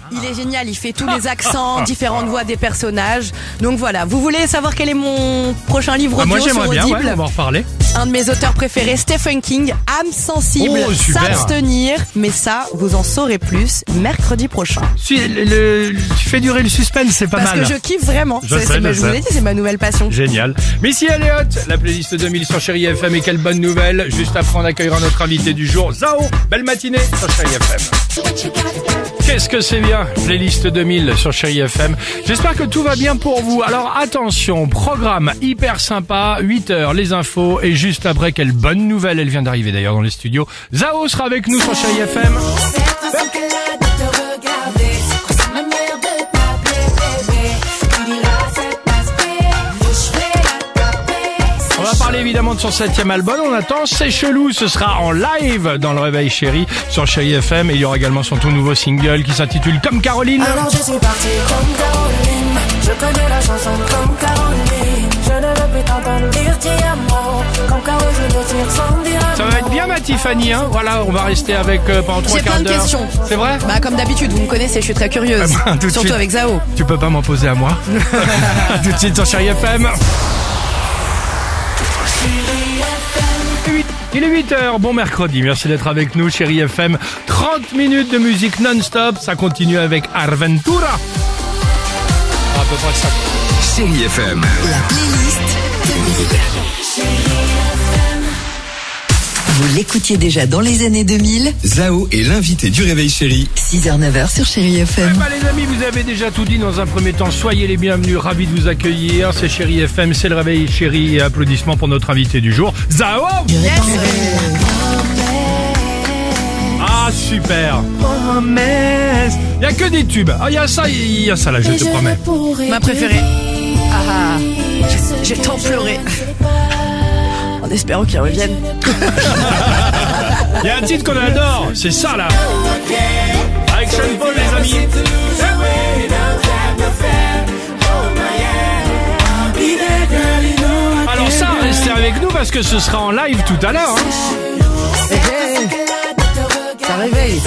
Il est génial, il fait tous les accents, différentes voix des personnages. Donc voilà, vous voulez savoir quel est mon prochain livre audio Moi j'aimerais sur bien, Audible? on va en reparler. Un de mes auteurs préférés, Stephen King, âme sensible, Oh, super. s'abstenir. Mais ça, vous en saurez plus mercredi prochain. Tu fais durer le suspense, c'est pas Parce mal. que je kiffe vraiment. Je sais. Je vous ai dit, c'est ma nouvelle passion. Génial. Missy Elliott, la playlist 2000 sur Chérie FM, et quelle bonne nouvelle. Juste après, on accueillera notre invité du jour, Zao. Belle matinée sur Chérie FM. Qu'est-ce que c'est bien, playlist 2000 sur Chérie FM. J'espère que tout va bien pour vous. Alors attention, programme hyper sympa, 8h les infos, et juste après, quelle bonne nouvelle, elle vient d'arriver d'ailleurs dans les studios. Zao sera avec nous sur Chérie FM. Cette façon qu'elle a de te regarder, sa manière de t'appeler bébé, tu diras cette aspect, je vais la taper. On va parler évidemment de son 7e album. On attend C'est Chelou. Ce sera en live dans le Réveil Chéri sur Chéri FM. Et il y aura également son tout nouveau single qui s'intitule Comme Caroline. Alors je suis partie comme Caroline, je connais la chanson comme Caroline, je ne veux plus t'entendre dire ti amo, comme Caro je le tire sans dire Ça va être bien ma Tiffany, hein. Voilà, on va rester avec pendant 3 J'ai quarts plein de d'heure. questions. C'est vrai? Bah comme d'habitude, vous me connaissez, je suis très curieuse. Ah bah, tout de Surtout suite. avec Zao. Tu peux pas m'en poser à moi. À tout de suite sur Chéri FM. Il est 8h, bon mercredi, merci d'être avec nous, Chéri FM. 30 minutes de musique non-stop, ça continue avec Arventura. À peu près ça. Chérie FM. La playlist 2000. Vous l'écoutiez déjà dans les années 2000, Zao est l'invité du Réveil Chéri. 6h-9h sur Chérie Eh FM. ben, les amis, vous avez déjà tout dit dans un premier temps. Soyez les bienvenus, ravis de vous accueillir. C'est Chéri FM, c'est le Réveil Chéri. Et applaudissements pour notre invité du jour, Zao. Ah, super. Promesse. Il y a que des tubes. Ah, il y a ça là, je te promets. Ma préférée. Ah, j'ai tant pleuré. En espérant qu'il revienne. Il y a un titre qu'on adore, c'est ça là. Avec Sean Paul, les amis. Alors ça, restez avec nous parce que ce sera en live tout à l'heure. Hein. Ça réveille.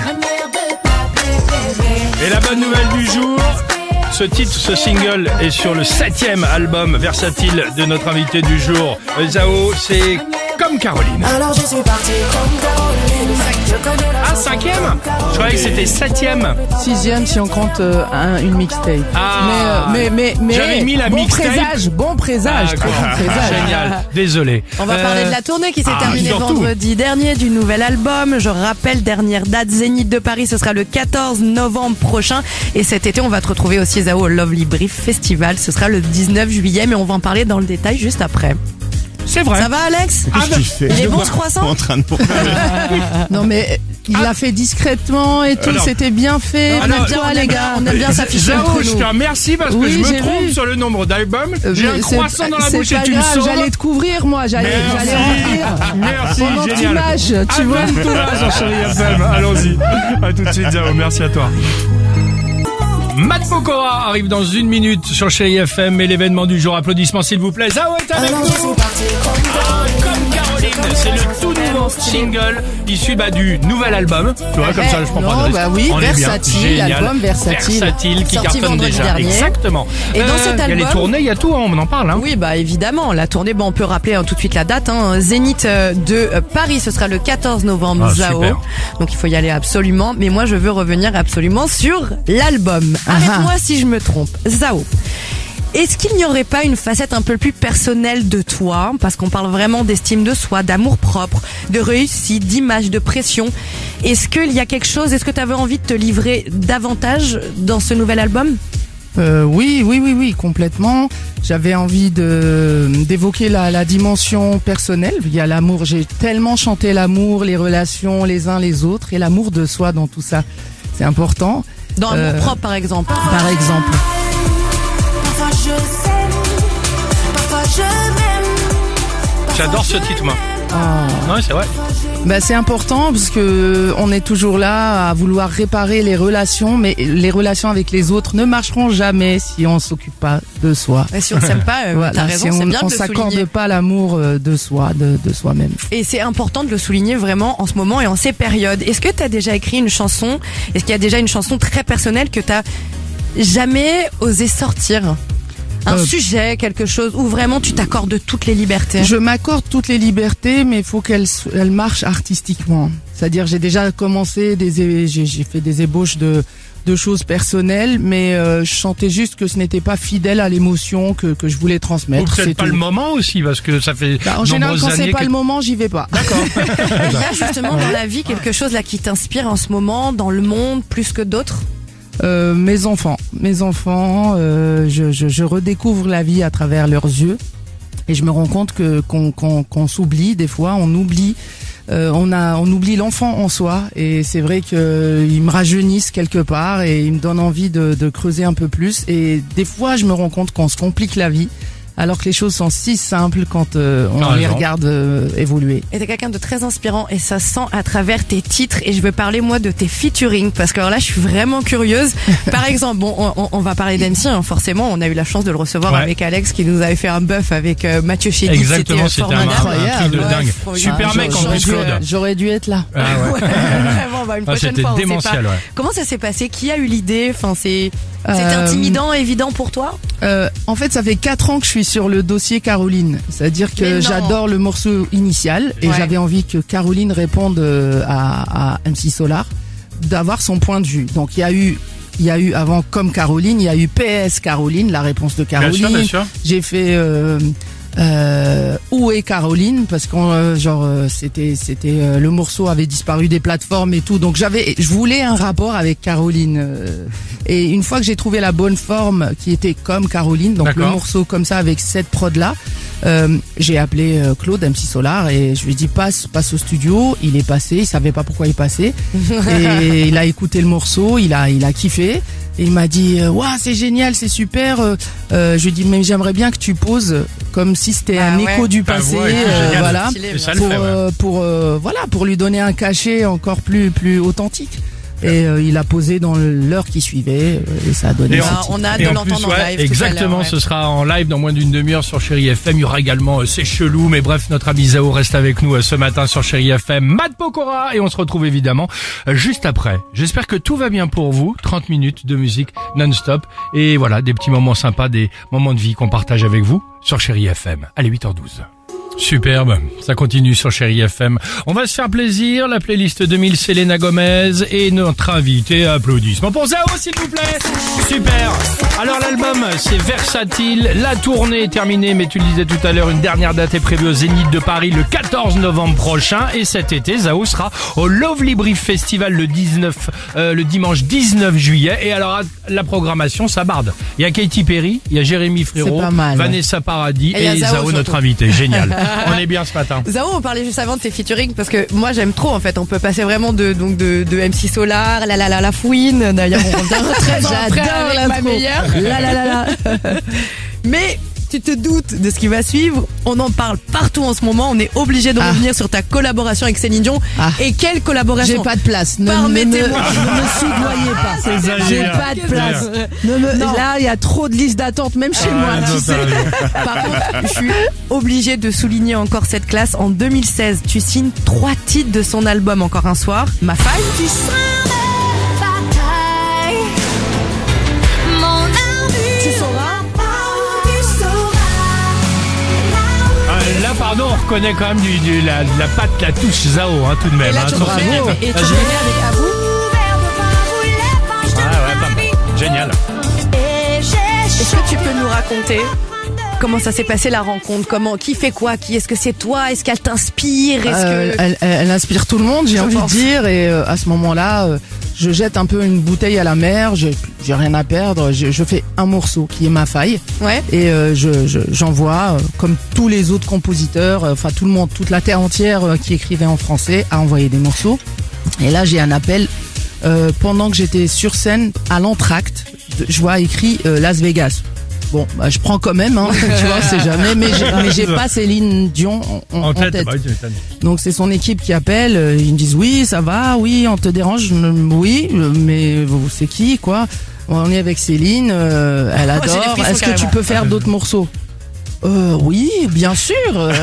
Et la bonne nouvelle du jour, ce titre, ce single est sur le 7e album versatile de notre invité du jour, Zao, c'est Comme Caroline. Alors je suis partie comme Caroline, je connais la Ah, chanson 5e? Je croyais que c'était 7e. 6e si on compte une mixtape. Ah, mais j'avais mis la bon mixtape. bon présage, très bon présage. Génial, désolé. On va parler de la tournée qui s'est terminée surtout. vendredi dernier du nouvel album. Je rappelle, dernière date, Zénith de Paris, ce sera le 14 novembre prochain. Et cet été, on va te retrouver aussi Zao au Lovely Brief Festival. Ce sera le 19 juillet, mais on va en parler dans le détail juste après. C'est vrai. Ça va, Alex? Il est bon ce croissant? En train de Non mais il l'a fait discrètement et tout, Alors. c'était bien fait. Alors, Vous êtes bien, les gars. on aime bien s'afficher Zao, entre je nous. te remercie parce que Oui, je me j'ai trompe vu. sur le nombre d'albums. J'ai un C'est- croissant dans la c'est bouche et pas tu me grave, sauves. j'allais te couvrir moi, j'allais remplir. Merci, Pendant que tu génial. mâches, tu vois. Aventura sur Chéri FM. Allons-y. À tout de suite, Zao. Merci à toi. Matt Pokora arrive dans 1 minute sur Chéri FM et l'événement du jour. Applaudissements s'il vous plaît. Zao est avec Alors nous. je suis partie Comme Caroline, c'est le tout nouveau single issu du nouvel album. Tu vois, comme ça, je prends pas de Non, risque. bah oui, On est bien. versatile, Génial. album versatile. Versatile qui Sorti cartonne vendredi déjà. dernier. Exactement. Et dans cet il y a les album- tournées, il y a tout, hein, on en parle. Hein. Oui, bah évidemment, la tournée, on peut rappeler tout de suite la date. Zénith de Paris, ce sera le 14 novembre, Ah, Zao. super. Donc il faut y aller absolument. Mais moi, je veux revenir absolument sur l'album. Arrête-moi si je me trompe. Zao. Est-ce qu'il n'y aurait pas une facette un peu plus personnelle de toi? Parce qu'on parle vraiment d'estime de soi, d'amour propre, de réussite, d'image, de pression. Est-ce qu'il y a quelque chose, est-ce que tu avais envie de te livrer davantage dans ce nouvel album? Oui, complètement. J'avais envie d'évoquer la dimension personnelle. Il y a l'amour, j'ai tellement chanté l'amour, les relations les uns les autres et l'amour de soi dans tout ça. C'est important. Dans amour propre, par exemple. Par exemple. Parfois je s'aime, parfois je m'aime. J'adore ce titre, moi. Ah. Non, c'est vrai. Parfois j'ai Bah, c'est important parce que on est toujours là à vouloir réparer les relations, mais les relations avec les autres ne marcheront jamais si on s'occupe pas de soi. Et si on s'aime pas, Voilà, t'as raison, si c'est bien on de le s'accorde souligner. pas l'amour de soi, de soi-même. Et c'est important de le souligner vraiment en ce moment et en ces périodes. Est-ce que t'as déjà écrit une chanson? Est-ce qu'il y a déjà une chanson très personnelle que t'as jamais osé sortir? Un sujet, quelque chose où vraiment tu t'accordes toutes les libertés. Je m'accorde toutes les libertés, mais il faut qu'elle marche artistiquement. C'est-à-dire, j'ai déjà commencé j'ai fait des ébauches de choses personnelles, mais je sentais juste que ce n'était pas fidèle à l'émotion que je voulais Ou transmettre. peut-être C'est pas tout. le moment aussi, parce que ça fait En général, nombreuses quand c'est années pas que... le moment, j'y vais pas. D'accord. Il y a justement dans la vie quelque chose là qui t'inspire en ce moment, dans le monde, plus que d'autres? Mes enfants, je redécouvre la vie à travers leurs yeux et je me rends compte qu'on s'oublie des fois, on oublie l'enfant en soi et c'est vrai que ils me rajeunissent quelque part et ils me donnent envie de creuser un peu plus et des fois je me rends compte qu'on se complique la vie alors que les choses sont si simples quand on les regarde évoluer. Et t'es quelqu'un de très inspirant et ça se sent à travers tes titres et je veux parler moi de tes featuring parce que alors là je suis vraiment curieuse. Par exemple, bon on va parler d'MC hein, forcément, on a eu la chance de le recevoir avec Alex qui nous avait fait un bœuf avec Mathieu Chédid. Exactement, c'était un truc de dingue. Ouais, Super mec en plus, Claude. J'aurais dû être là. Ah ouais. Vraiment, bah, une prochaine C'était fois, on sait démentiel, pas. ouais. Comment ça s'est passé? Qui a eu l'idée? Enfin, c'était intimidant, évident pour toi? En fait, ça fait 4 ans que je suis sur le dossier Caroline. C'est-à-dire Mais que non. j'adore le morceau initial et Ouais. j'avais envie que Caroline réponde à MC Solar, d'avoir son point de vue. Donc il y a eu avant comme Caroline, il y a eu PS Caroline, la réponse de Caroline. Bien sûr. J'ai fait où est Caroline parce qu'on c'était le morceau avait disparu des plateformes et tout, donc je voulais un rapport avec Caroline et une fois que j'ai trouvé la bonne forme qui était comme Caroline, donc le morceau comme ça avec cette prod là, j'ai appelé Claude MC Solar et je lui ai dit passe au studio. Il est passé, il savait pas pourquoi il passait et il a écouté le morceau, il a kiffé. Et il m'a dit waouh c'est génial, c'est super. Je lui ai dit mais j'aimerais bien que tu poses comme si c'était un écho du passé, voilà, pour lui donner un cachet encore plus authentique. Et il a posé dans l'heure qui suivait et ça a donné on a hâte de l'entendre en live. Exactement, ce sera en live dans moins d'une demi-heure sur Chérie FM. Il y aura également C'est chelou, mais bref, notre ami Zao reste avec nous ce matin sur Chérie FM. Matt Pokora et on se retrouve évidemment juste après. J'espère que tout va bien pour vous. 30 minutes de musique non-stop et voilà, des petits moments sympas, des moments de vie qu'on partage avec vous sur Chérie FM. Allez, 8h12. Superbe, ça continue sur Chérie FM. On va se faire plaisir, la playlist 2000 Selena Gomez et notre invité. Applaudissements pour Zao s'il vous plaît. Super. Alors l'album c'est versatile, la tournée est terminée mais tu le disais tout à l'heure, une dernière date est prévue au Zénith de Paris le 14 novembre prochain et cet été Zao sera au Lovely Brief Festival le dimanche 19 juillet et alors la programmation ça barde. Il y a Katy Perry, il y a Jérémy Frérot, Vanessa Paradis et Zao notre invité. Génial. On est bien ce matin. Zao, on parlait juste avant de tes featuring parce que moi j'aime trop en fait. On peut passer vraiment de MC Solar, la fouine. D'ailleurs, on revient très J'adore avec ma meilleure. Mais tu te doutes de ce qui va suivre. On en parle partout en ce moment. On est obligé de revenir sur ta collaboration avec Céline Dion. Et quelle collaboration? J'ai pas de place. Permettez-moi. Ne me soudoyez pas. J'ai pas de place. Là, il y a trop de listes d'attente, même chez moi. Tu sais. Par contre, je suis obligée de souligner encore cette classe. En 2016, tu signes 3 titres de son album Encore un soir. Ma faille. Là, pardon, on reconnaît quand même la patte, la touche Zao, hein, tout de même. Et là, tu revenais avec Abou. Ah ouais, pas mal. Génial. Est-ce que tu peux nous raconter comment ça s'est passé la rencontre? Qui fait quoi? Est-ce que c'est toi? Est-ce qu'elle t'inspire? Elle inspire tout le monde, j'ai envie de dire. Et à ce moment-là, je jette un peu une bouteille à la mer. J'ai rien à perdre. Je fais un morceau qui est Ma faille. Ouais. Et j'envoie, comme tous les autres compositeurs, enfin tout le monde, toute la terre entière qui écrivait en français, a envoyé des morceaux. Et là, j'ai un appel. Pendant que j'étais sur scène à l'entracte, je vois écrit Las Vegas. Bon, bah, je prends quand même, hein, tu vois, c'est jamais, mais j'ai pas Céline Dion en tête. Bah, tu m'étonnes. Donc c'est son équipe qui appelle, ils me disent oui, ça va, oui, on te dérange, oui, mais c'est qui, quoi? On est avec Céline, elle adore. Est-ce que tu peux faire d'autres morceaux? Oui, bien sûr.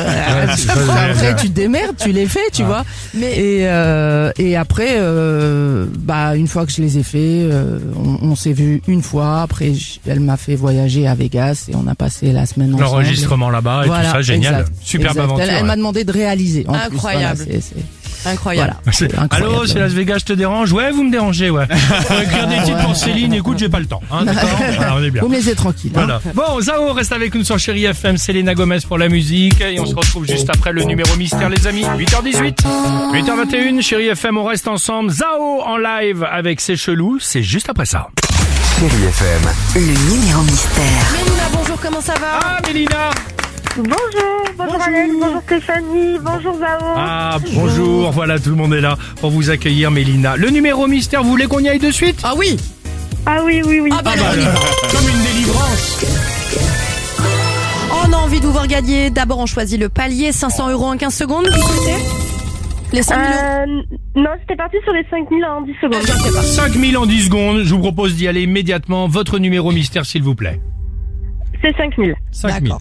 Après, tu te démerdes, tu les fais, tu vois. Et après, bah une fois que je les ai fait, on s'est vu une fois. Après, elle m'a fait voyager à Vegas et on a passé la semaine ensemble. L'enregistrement là-bas et tout ça, génial. Exact, Superbe aventure. Elle m'a demandé de réaliser. Incroyable. Plus, voilà, Incroyable. Voilà, c'est incroyable. Allô, c'est Las Vegas, je te dérange? Ouais, vous me dérangez, ouais. Faut écrire des titres pour Céline, écoute, j'ai pas le temps. Hein, d'accord? Voilà, on est bien. Vous me laissez tranquille. Voilà. Bon, Zao reste avec nous sur Chérie FM, Selena Gomez pour la musique. Et on se retrouve juste après le numéro mystère, les amis. 8h18, 8h21, Chérie FM, on reste ensemble. Zao en live avec C'est Chelou, c'est juste après ça. Chérie FM, le numéro mystère. Mélina, bonjour, comment ça va? Ah, Mélina! Bonjour Alex, bonjour Stéphanie, bonjour Zao. Ah, bonjour, voilà, tout le monde est là pour vous accueillir, Mélina. Le numéro mystère, vous voulez qu'on y aille de suite? Ah oui. Ah oui. Comme une délivrance. On a envie de vous voir gagner. D'abord, on choisit le palier, 500 € en 15 secondes, vous souhaitez? Les 5 000 €. Non, j'étais partie sur les 5 000 en 10 secondes. 5 000 en 10 secondes, je vous propose d'y aller immédiatement. Votre numéro mystère, s'il vous plaît. C'est 5 000. 5 000.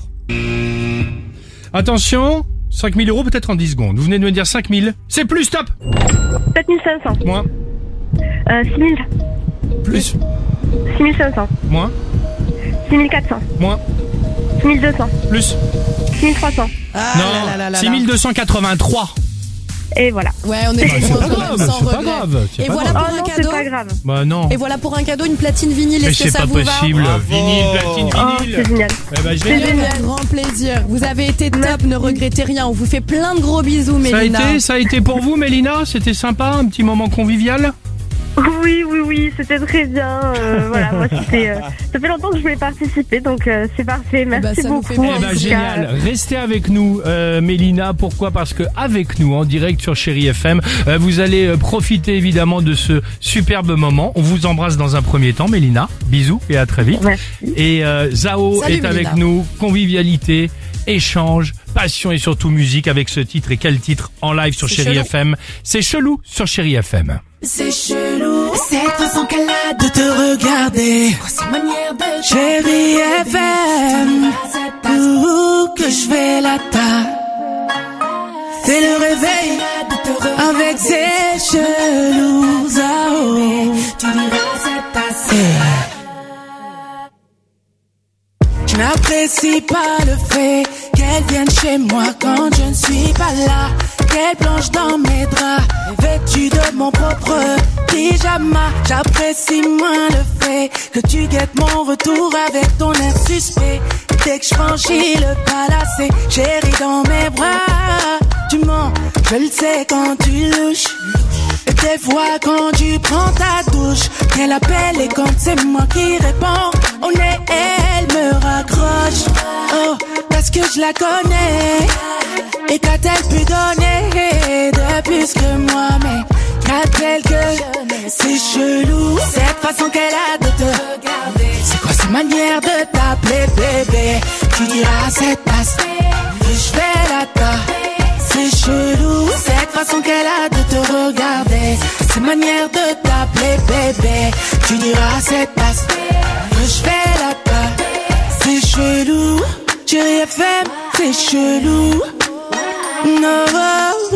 Attention, 5 000 € peut-être en 10 secondes. Vous venez de me dire 5 000. C'est plus, stop. 7 500. Moins. 6 000. Plus. 6 500. Moins. 6 400. Moins. 6 200. Plus. 6 300. Non, 6 283. Et voilà. Ouais, on est C'est pas grave, c'est pas grave. Et voilà pour un cadeau. C'est pas grave. Bah non. Et voilà pour un cadeau, une platine vinyle. Mais Est-ce que c'est ça pas vous possible. va? Vinyle, platine, vinyle. C'est génial. Eh ben, je vais C'est dire. génial. Avec grand plaisir. Vous avez été top, ne regrettez rien. On vous fait plein de gros bisous, Mélina. Ça a été pour vous, Mélina? C'était sympa, un petit moment convivial? Oui, c'était très bien. Voilà, moi c'était. Ça fait longtemps que je voulais participer, donc c'est parfait. Merci ça nous fait beaucoup. plaisir. en tout Génial. cas. Restez avec nous, Mélina. Pourquoi? Parce que avec nous, en direct sur Chérie FM, vous allez profiter évidemment de ce superbe moment. On vous embrasse dans un premier temps, Mélina. Bisous et à très vite. Merci. Et Zao Salut, est avec Mélina. nous. Convivialité, échange, passion et surtout musique avec ce titre. Et quel titre en live sur C'est Chérie chelou. FM? C'est Chelou sur Chérie FM. C'est chelou, cette façon qu'elle a de te regarder. Cette manière de Chérie FM, que je vais la ta. C'est le réveil avec ces chelous. Tu diras c'est assez. Je n'apprécie pas le fait qu'elle vienne chez moi quand je ne suis pas là. Qu'elle plonge dans mes draps, vêtue de mon propre pyjama. J'apprécie moins le fait que tu guettes mon retour avec ton air suspect. Dès que je franchis le palacé, chérie dans mes bras. Tu mens, je le sais quand tu louches. Et des fois quand tu prends ta douche, qu'elle appelle et quand c'est moi qui réponds, on est elle me raccroche. Oh, parce que je la connais. Et qu'a-t-elle pu donner de plus que moi? Mais qu'a-t-elle que c'est chelou, cette façon qu'elle a de te regarder. C'est quoi cette manière de t'appeler bébé? Tu diras cette passe que je vais la ta. C'est chelou, cette façon qu'elle a de te regarder. Cette manière de t'appeler bébé. Tu diras cette passe que je vais la ta. C'est chelou, Chérie FM, c'est chelou. No, oh, oh,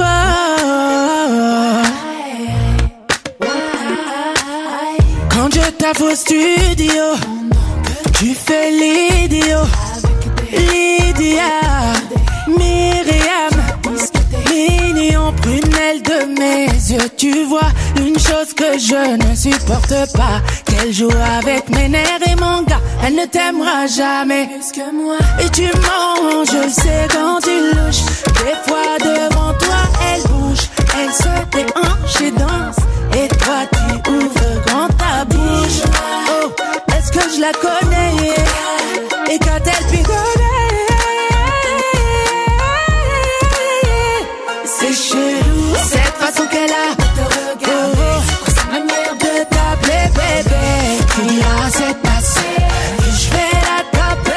oh. Quand je tape au studio, tu fais l'idiot. Lydia, Myriam, mignon prunelle de mes yeux. Tu vois une chose que je ne supporte pas, qu'elle joue avec mes nerfs et mon gars. Elle ne t'aimera jamais plus que moi. Et tu mens, je le sais quand tu louches. Des fois devant toi elle bouge, elle se déhanche et danse. Et toi tu ouvres grand ta bouche. Oh, est-ce que je la connais? Et qu'a-t-elle pu donner? C'est chelou, cette façon qu'elle a de te regarder. Cette manière de t'appeler bébé. Tu diras c'est passé, que je vais la taper.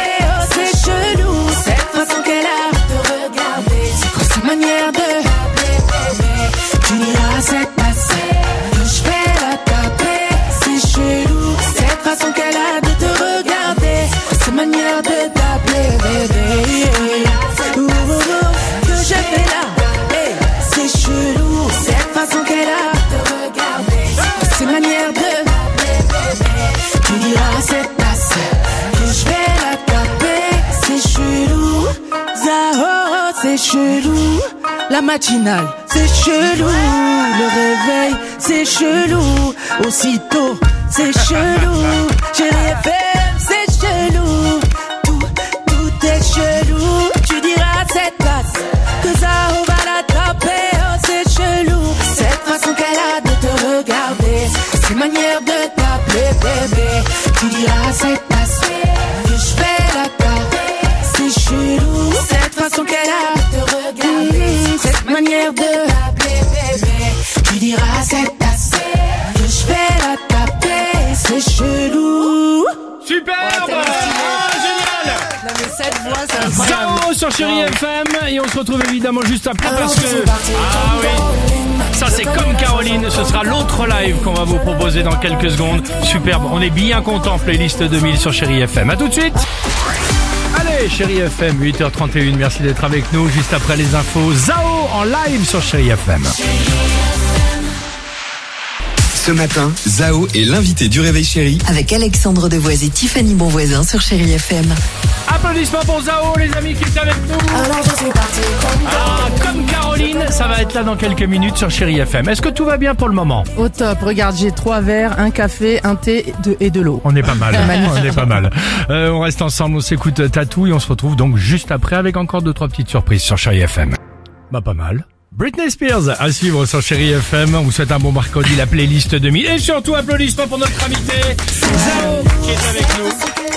matinale, c'est chelou. Le réveil, c'est chelou. Aussitôt, c'est chelou. Chérie FM, c'est chelou. Tout est chelou. Tu diras à cette place que Zao va l'attraper. Oh, c'est chelou. Cette façon qu'elle a de te regarder, cette manière de t'appeler bébé. Tu diras à cette place que je fais la tape. C'est chelou. Cette façon qu'elle a de te regarder, cette manière de t'appeler bébé. Tu diras à cette place que je fais la taper. C'est chelou. Superbe! Génial! Non mais cette voix, c'est incroyable. Zao sur Chérie FM et on se retrouve évidemment juste après parce que... Ah oui, ça c'est comme Caroline, ce sera l'autre live qu'on va vous proposer dans quelques secondes. Superbe, on est bien content, playlist 2000 sur Chérie FM. À tout de suite. Allez, Chérie FM, 8h31, merci d'être avec nous. Juste après les infos, Zao en live sur Chérie FM. Ce matin, Zao est l'invité du Réveil Chéri. Avec Alexandre Devoise et Tiffany Bonvoisin sur Chérie FM. Applaudissements pour Zao, les amis qui sont avec nous. Alors je suis parti Comme Caroline, ça va être là dans quelques minutes sur Chérie FM. Est-ce que tout va bien pour le moment? Au top, regarde, j'ai 3 verres, un café, un thé et de l'eau. On est pas mal, on est pas mal. On reste ensemble, on s'écoute Tatou et on se retrouve donc juste après avec encore 2-3 petites surprises sur Chérie FM. Bah pas mal. Britney Spears à suivre sur Chérie FM. On vous souhaite un bon mercredi, la playlist 2000. Et surtout, applaudissements pour notre invité, Zao, qui est avec nous.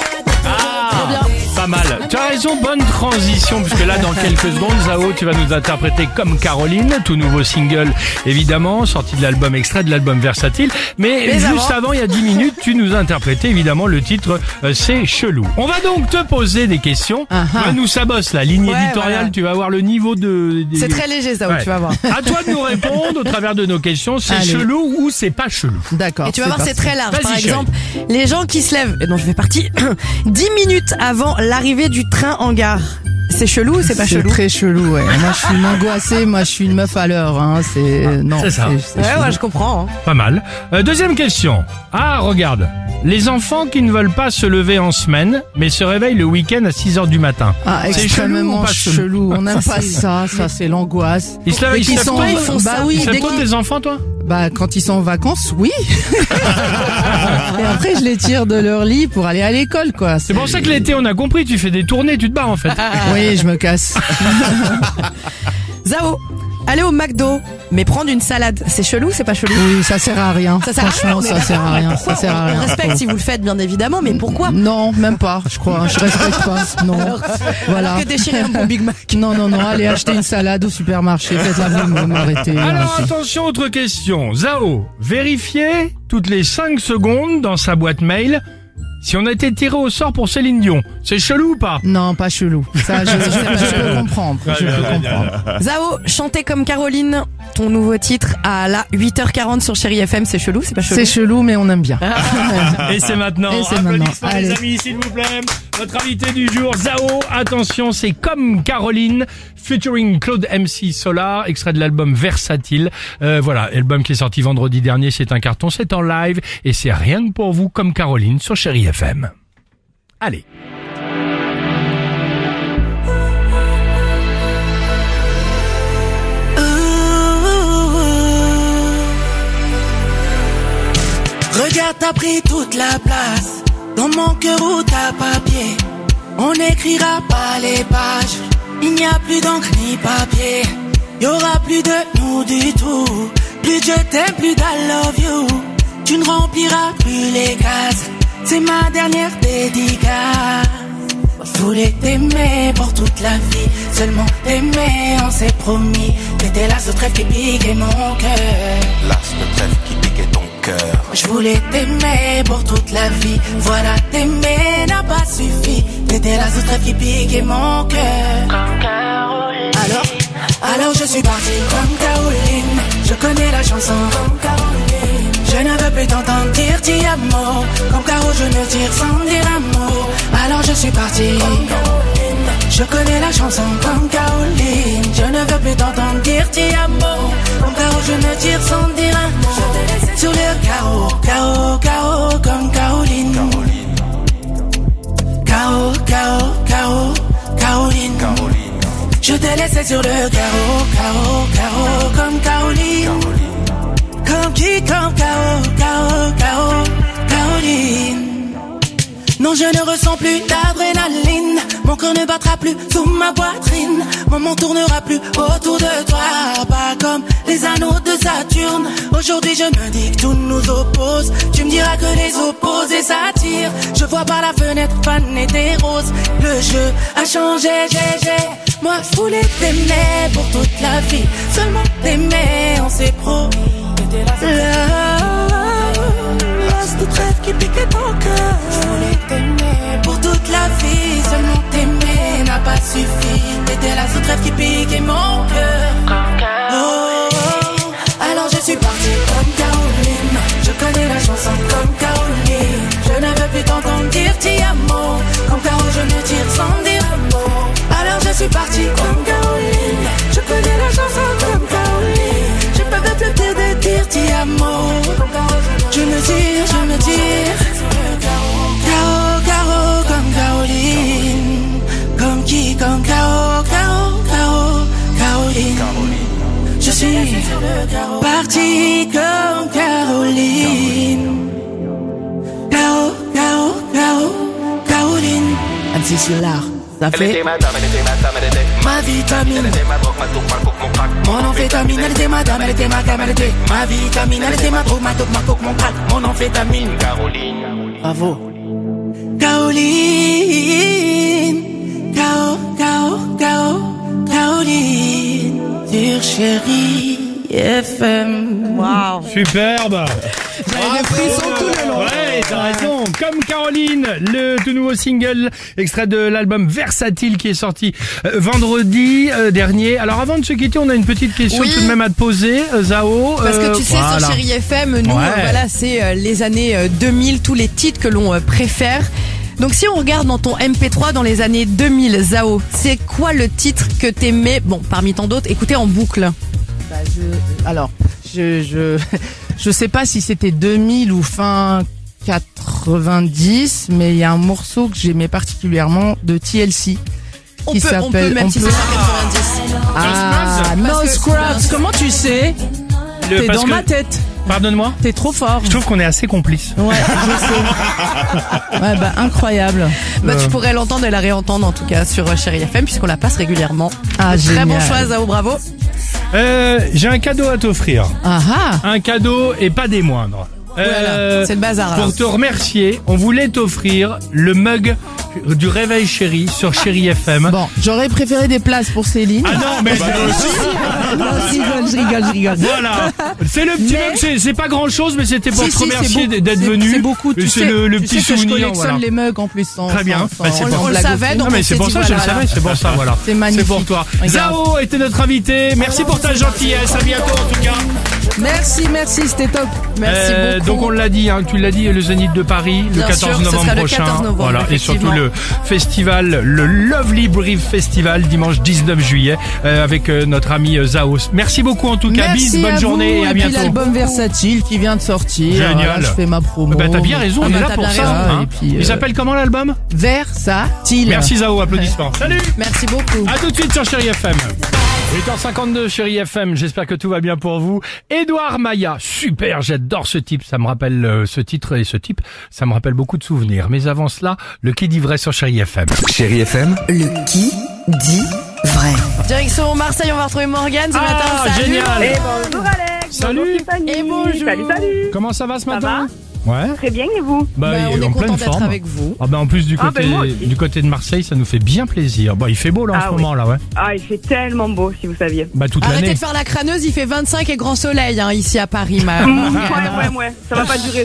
Pas mal. Tu as raison, bonne transition, puisque là, dans quelques secondes, Zao, tu vas nous interpréter Comme Caroline, tout nouveau single, évidemment, sorti de l'album, extrait de l'album Versatile. Mais juste avant, il y a 10 minutes, tu nous as interprété, évidemment, le titre C'est chelou. On va donc te poser des questions. Nous, ça bosse, la ligne éditoriale, voilà. Tu vas voir le niveau de... C'est très léger, Zao, tu vas voir. À toi de nous répondre au travers de nos questions, c'est chelou ou c'est pas chelou. D'accord. Et tu vas voir, c'est très large. Vas-y, Par exemple, les gens qui se lèvent, et donc je fais partie, 10 minutes avant l'arrivée du train en gare. C'est chelou ou c'est pas chelou? C'est très chelou, ouais. Moi, je suis une angoissée, moi, je suis une meuf à l'heure, hein. C'est ça. Ouais, je comprends. Hein. Pas mal. Deuxième question. Ah, regarde. Les enfants qui ne veulent pas se lever en semaine, mais se réveillent le week-end à 6h du matin. Ah, c'est extrêmement chelou. On n'aime pas ça, c'est l'angoisse. Ils se lèvent, ils font bah oui, ils font tes enfants, toi? Bah, quand ils sont en vacances, oui. Et après, je les tire de leur lit pour aller à l'école, quoi. C'est pour ça que l'été, on a compris, tu fais des tournées, tu te barres, en fait. Oui, je me casse. Zao, aller au McDo, mais prendre une salade, c'est chelou, c'est pas chelou? Oui, ça sert à rien. Ça sert à rien. Franchement, ça sert à rien. Ça sert à rien. On respecte si vous le faites, bien évidemment, mais pourquoi? Non, même pas, je crois. Je respecte pas. Non. Voilà. Alors que déchirer un bon Big Mac. Non, allez acheter une salade au supermarché. Faites-la vous, m'arrêtez. Alors, attention, autre question. Zao, vérifiez toutes les 5 secondes dans sa boîte mail si on a été tiré au sort pour Céline Dion. C'est chelou ou pas? Non, pas chelou. Ça, je peux comprendre. Je peux comprendre. Zao, chanter comme Caroline, ton nouveau titre à la 8h40 sur Chérie FM, c'est chelou, c'est pas chelou? C'est chelou, mais on aime bien. Et c'est maintenant. Applaudissements, les amis, s'il vous plaît. Notre invité du jour, Zao. Attention, c'est Comme Caroline, featuring Claude MC Solar, extrait de l'album Versatile. Voilà, album qui est sorti vendredi dernier, c'est un carton, c'est en live et c'est rien que pour vous, Comme Caroline sur Chérie FM. Allez. Regarde, t'as pris toute la place dans mon cœur où t'as papier. On n'écrira pas les pages. Il n'y a plus d'encre ni papier. Y aura plus de nous du tout. Plus de je t'aime, plus d'I love you. Tu ne rempliras plus les cases. C'est ma dernière dédicace. Je voulais t'aimer pour toute la vie. Seulement t'aimer, on s'est promis. T'étais l'as de trêve qui piquait mon cœur. L'as de trêve qui piquait ton cœur. Je voulais t'aimer pour toute la vie. Voilà, t'aimer n'a pas suffi. T'étais l'as de trêve qui piquait mon cœur. Comme Caroline. Alors je suis parti comme Caroline. Je connais la chanson comme Caroline. Je ne veux plus t'entendre dire ti amo. Comme Caro je ne tire sans dire un mot. Alors je suis parti comme Caroline. Je connais la chanson comme Caroline. Je ne veux plus t'entendre dire ti amo. Comme Caro je ne tire sans dire un mot. Sur le carreau, carreau, carreau comme Caroline. Carreau, carreau, carreau, Caroline. Je te laisse c'est sur le carreau, carreau, carreau, comme Caroline. Comme qui, comme Caroline. Non, je ne ressens plus d'adrénaline. Mon cœur ne battra plus sous ma poitrine. Mon monde tournera plus autour de toi. Pas comme les anneaux de Saturne. Aujourd'hui je me dis que tout nous oppose. Tu me diras que les opposés s'attirent. Je vois par la fenêtre faner des roses. Le jeu a changé, Moi je voulais t'aimer pour toute la vie. Seulement t'aimer, on s'est promis. Reste rêve qui piquait ton cœur. Je voulais t'aimer pour toute la vie. Seulement t'aimer n'a pas suffi. T'étais la seule rêve qui piquait mon cœur. Oh, alors je suis partie comme Caroline. Je connais la chanson comme Caroline. Je ne veux plus t'entendre dire ti amo. Comme Caro je me tire sans dire un mot. Alors je suis partie comme Caroline. Je connais la chanson comme Caroline. Je peux plus te dire ti amo. Je me tire. Caro, comme Caroline. Comme qui, comme Caroline. Je suis partie comme Caroline. Caroline. Anne César, ça fait ma vitamine. Mon amphétamine, elle était madame, elle était ma gamme, elle était ma vitamine, elle était ma drogue, ma coke, mon crack. Mon amphétamine, Caroline. Bravo. Caroline. Caroline. Sur Chérie FM. Waouh. Superbe. J'avais des frissons tout le long. Ouais, t'as raison. Comme Caroline, le tout nouveau single, extrait de l'album Versatile qui est sorti vendredi dernier. Alors avant de se quitter, on a une petite question tout de même à te poser, Zao. Parce que tu sais, sur Chérie FM, nous, voilà, c'est les années 2000, tous les titres que l'on préfère. Donc si on regarde dans ton MP3 dans les années 2000, Zao, c'est quoi le titre que t'aimais, bon, parmi tant d'autres, écoutez en boucle? Je sais pas si c'était 2000 ou fin 90, mais il y a un morceau que j'aimais particulièrement de TLC. On peut, même si c'est pas 90. No Scrubs, comment tu sais? T'es dans ma tête. Pardonne-moi. T'es trop fort. Je trouve qu'on est assez complices. Ouais, je sais. Ouais, incroyable. Tu pourrais l'entendre et la réentendre en tout cas sur Chérie FM puisqu'on la passe régulièrement. Génial. Très bon choix, Zao, bravo. J'ai un cadeau à t'offrir. Un cadeau et pas des moindres. Voilà, c'est le bazar. Pour te remercier, on voulait t'offrir le mug du Réveil Chéri sur Chéri FM. Bon, j'aurais préféré des places pour Céline. Ah non, mais non, je rigole. Voilà, c'est le petit mug, c'est pas grand chose, mais c'était pour te remercier d'être venu. C'est beaucoup, c'est le petit souvenir. Je collectionne les mugs en plus. Très bien. On le savait, donc mais c'est pour ça, je le savais, c'est pour ça, voilà. C'est magnifique. C'est pour toi. Zao était notre invité. Merci pour ta gentillesse. À bientôt en tout cas. Merci, c'était top. Merci beaucoup. Donc on l'a dit, tu l'as dit, le Zénith de Paris, le 14 novembre prochain. Voilà, et surtout le festival, le Lovely Brief Festival, dimanche 19 juillet, avec notre ami Zao. Merci beaucoup en tout cas. Bis, bonne journée et à bientôt. Et puis l'album Versatile qui vient de sortir. Génial. Je fais ma promo. T'as bien raison, on est là pour ça. Il s'appelle comment l'album? Versatile. Merci Zao, applaudissements. Salut. Merci beaucoup. À tout de suite sur Chéri FM. 8h52 Chéri FM, j'espère que tout va bien pour vous. Édouard Maillat, super, j'adore ce type, ça me rappelle ce titre et ce type, ça me rappelle beaucoup de souvenirs. Mais avant cela, le qui dit vrai sur Chéri FM. Chéri FM, le qui dit vrai. Direction Marseille, on va retrouver Morgane ce matin. Salut. Génial. Et bonjour Alex. Salut. Bonjour Stéphanie. Et bonjour. Salut. Comment ça va ce matin? Ça va? Ouais. Très bien, et vous? On est en content pleine d'être forme. avec vous. En plus du côté de Marseille, ça nous fait bien plaisir. Il fait beau là en ce moment là, ouais. Il fait tellement beau si vous saviez. Toute Arrêtez l'année. de faire la crâneuse, il fait 25 et grand soleil ici à Paris. Ouais. Ça va pas durer.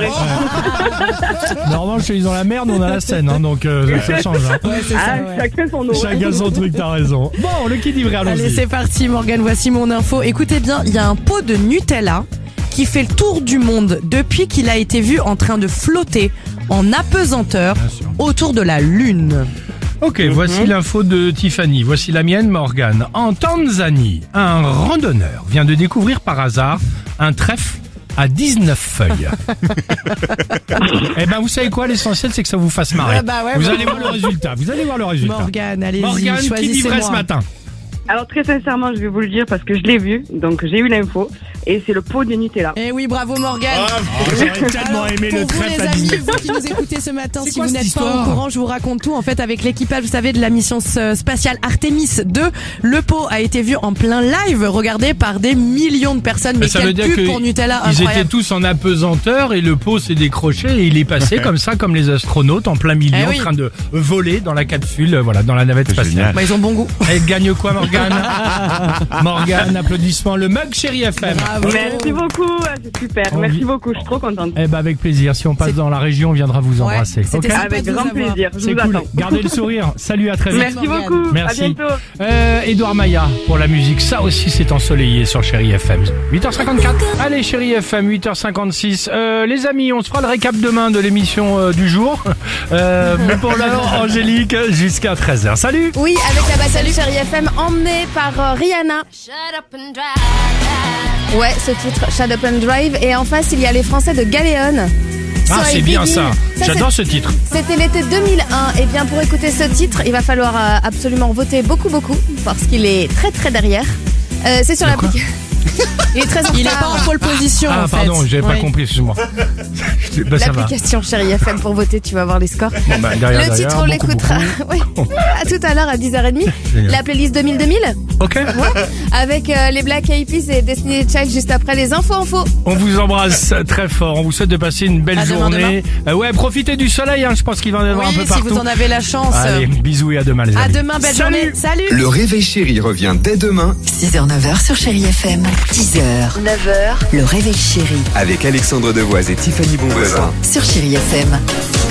Normalement, chez ils ont la merde, on a la Seine, donc ça change. Ouais, c'est ça, Chacun son eau. Chacun son truc, t'as raison. Bon, le qui dit vrai, allons-y. Allez, c'est parti Morgane, voici mon info. Écoutez bien, il y a un pot de Nutella qui fait le tour du monde depuis qu'il a été vu en train de flotter en apesanteur autour de la Lune. Ok, voici l'info de Tiffany. Voici la mienne, Morgane. En Tanzanie, un randonneur vient de découvrir par hasard un trèfle à 19 feuilles. Vous savez quoi, l'essentiel c'est que ça vous fasse marrer. Vous allez voir le résultat. Morgane, allez-y, Morgane, qui dit vrai ce matin? Alors très sincèrement, je vais vous le dire parce que je l'ai vu, donc j'ai eu l'info. Et c'est le pot de Nutella. Eh oui, bravo Morgane. J'aurais tellement aimé le Pour vous trèfle les à amis, Disney. vous qui nous écoutez ce matin, C'est si quoi vous cette n'êtes pas histoire au courant, je vous raconte tout. En fait, avec l'équipage, vous savez, de la mission spatiale Artemis 2, le pot a été vu en plein live, regardé par des millions de personnes. Mais ça veut quelle dire pub que pour Nutella, ils incroyable. étaient tous en apesanteur et le pot s'est décroché et il est passé comme ça, comme les astronautes en plein milieu, Eh oui. en train de voler dans la capsule, voilà, dans la navette spatiale. Bah, ils ont bon goût. Elle gagne quoi, Morgane? Morgane, applaudissements. Le mug Chérie FM. Bravo. Merci beaucoup, c'est super. On Merci vit- beaucoup, je suis trop contente. Eh ben avec plaisir. Si on passe dans la région, on viendra vous embrasser. c'était Ok. sympa Avec de vous grand avoir. plaisir, je C'est vous cool. attends. Gardez le sourire. Salut, à très vite. Merci Morgane. beaucoup, Merci. à bientôt. Édouard Maillard pour la musique. Ça aussi, c'est ensoleillé sur Chérie FM. 8h54. Allez, Chérie FM, 8h56. Les amis, on se fera le récap demain de l'émission du jour. Mais pour l'heure, Angélique, jusqu'à 13h. Salut! Oui, avec la batterie Chérie FM emmenée par Rihanna. Ouais, ce titre, Shut Up and Drive. Et en face, il y a les Français de Galéon. Ah, So c'est I bien Begin. ça. J'adore ce titre. C'était l'été 2001. Et bien, pour écouter ce titre, il va falloir absolument voter beaucoup, parce qu'il est très, très derrière. C'est sur l'application. Il est très en retard. Il est pas en pole position. Ah, en fait. pardon, j'avais pas Oui. compris, excuse-moi. Bah, ça va. L'application Chérie FM pour voter, tu vas voir les scores. Bon, bah, derrière, Le titre, on beaucoup, l'écoutera. Oui. À tout à l'heure à 10h30. Génial. La playlist 2000. Ok. Avec les Black Eyed Peas et Destiny's Child juste après les infos. On vous embrasse très fort. On vous souhaite de passer une belle À demain, journée. Ouais, profitez du soleil, hein. Je pense qu'il va en avoir Oui, un peu si partout. vous en avez la chance. Allez, bisous et à demain, les amis. À demain, belle Salut. journée. Salut. Le Réveil Chéri revient dès demain 6h, 9h sur Chérie FM. 10h, 9h, le réveil Chérie avec Alexandre Devoise et Tiffany Bonvoisin. sur Chérie FM.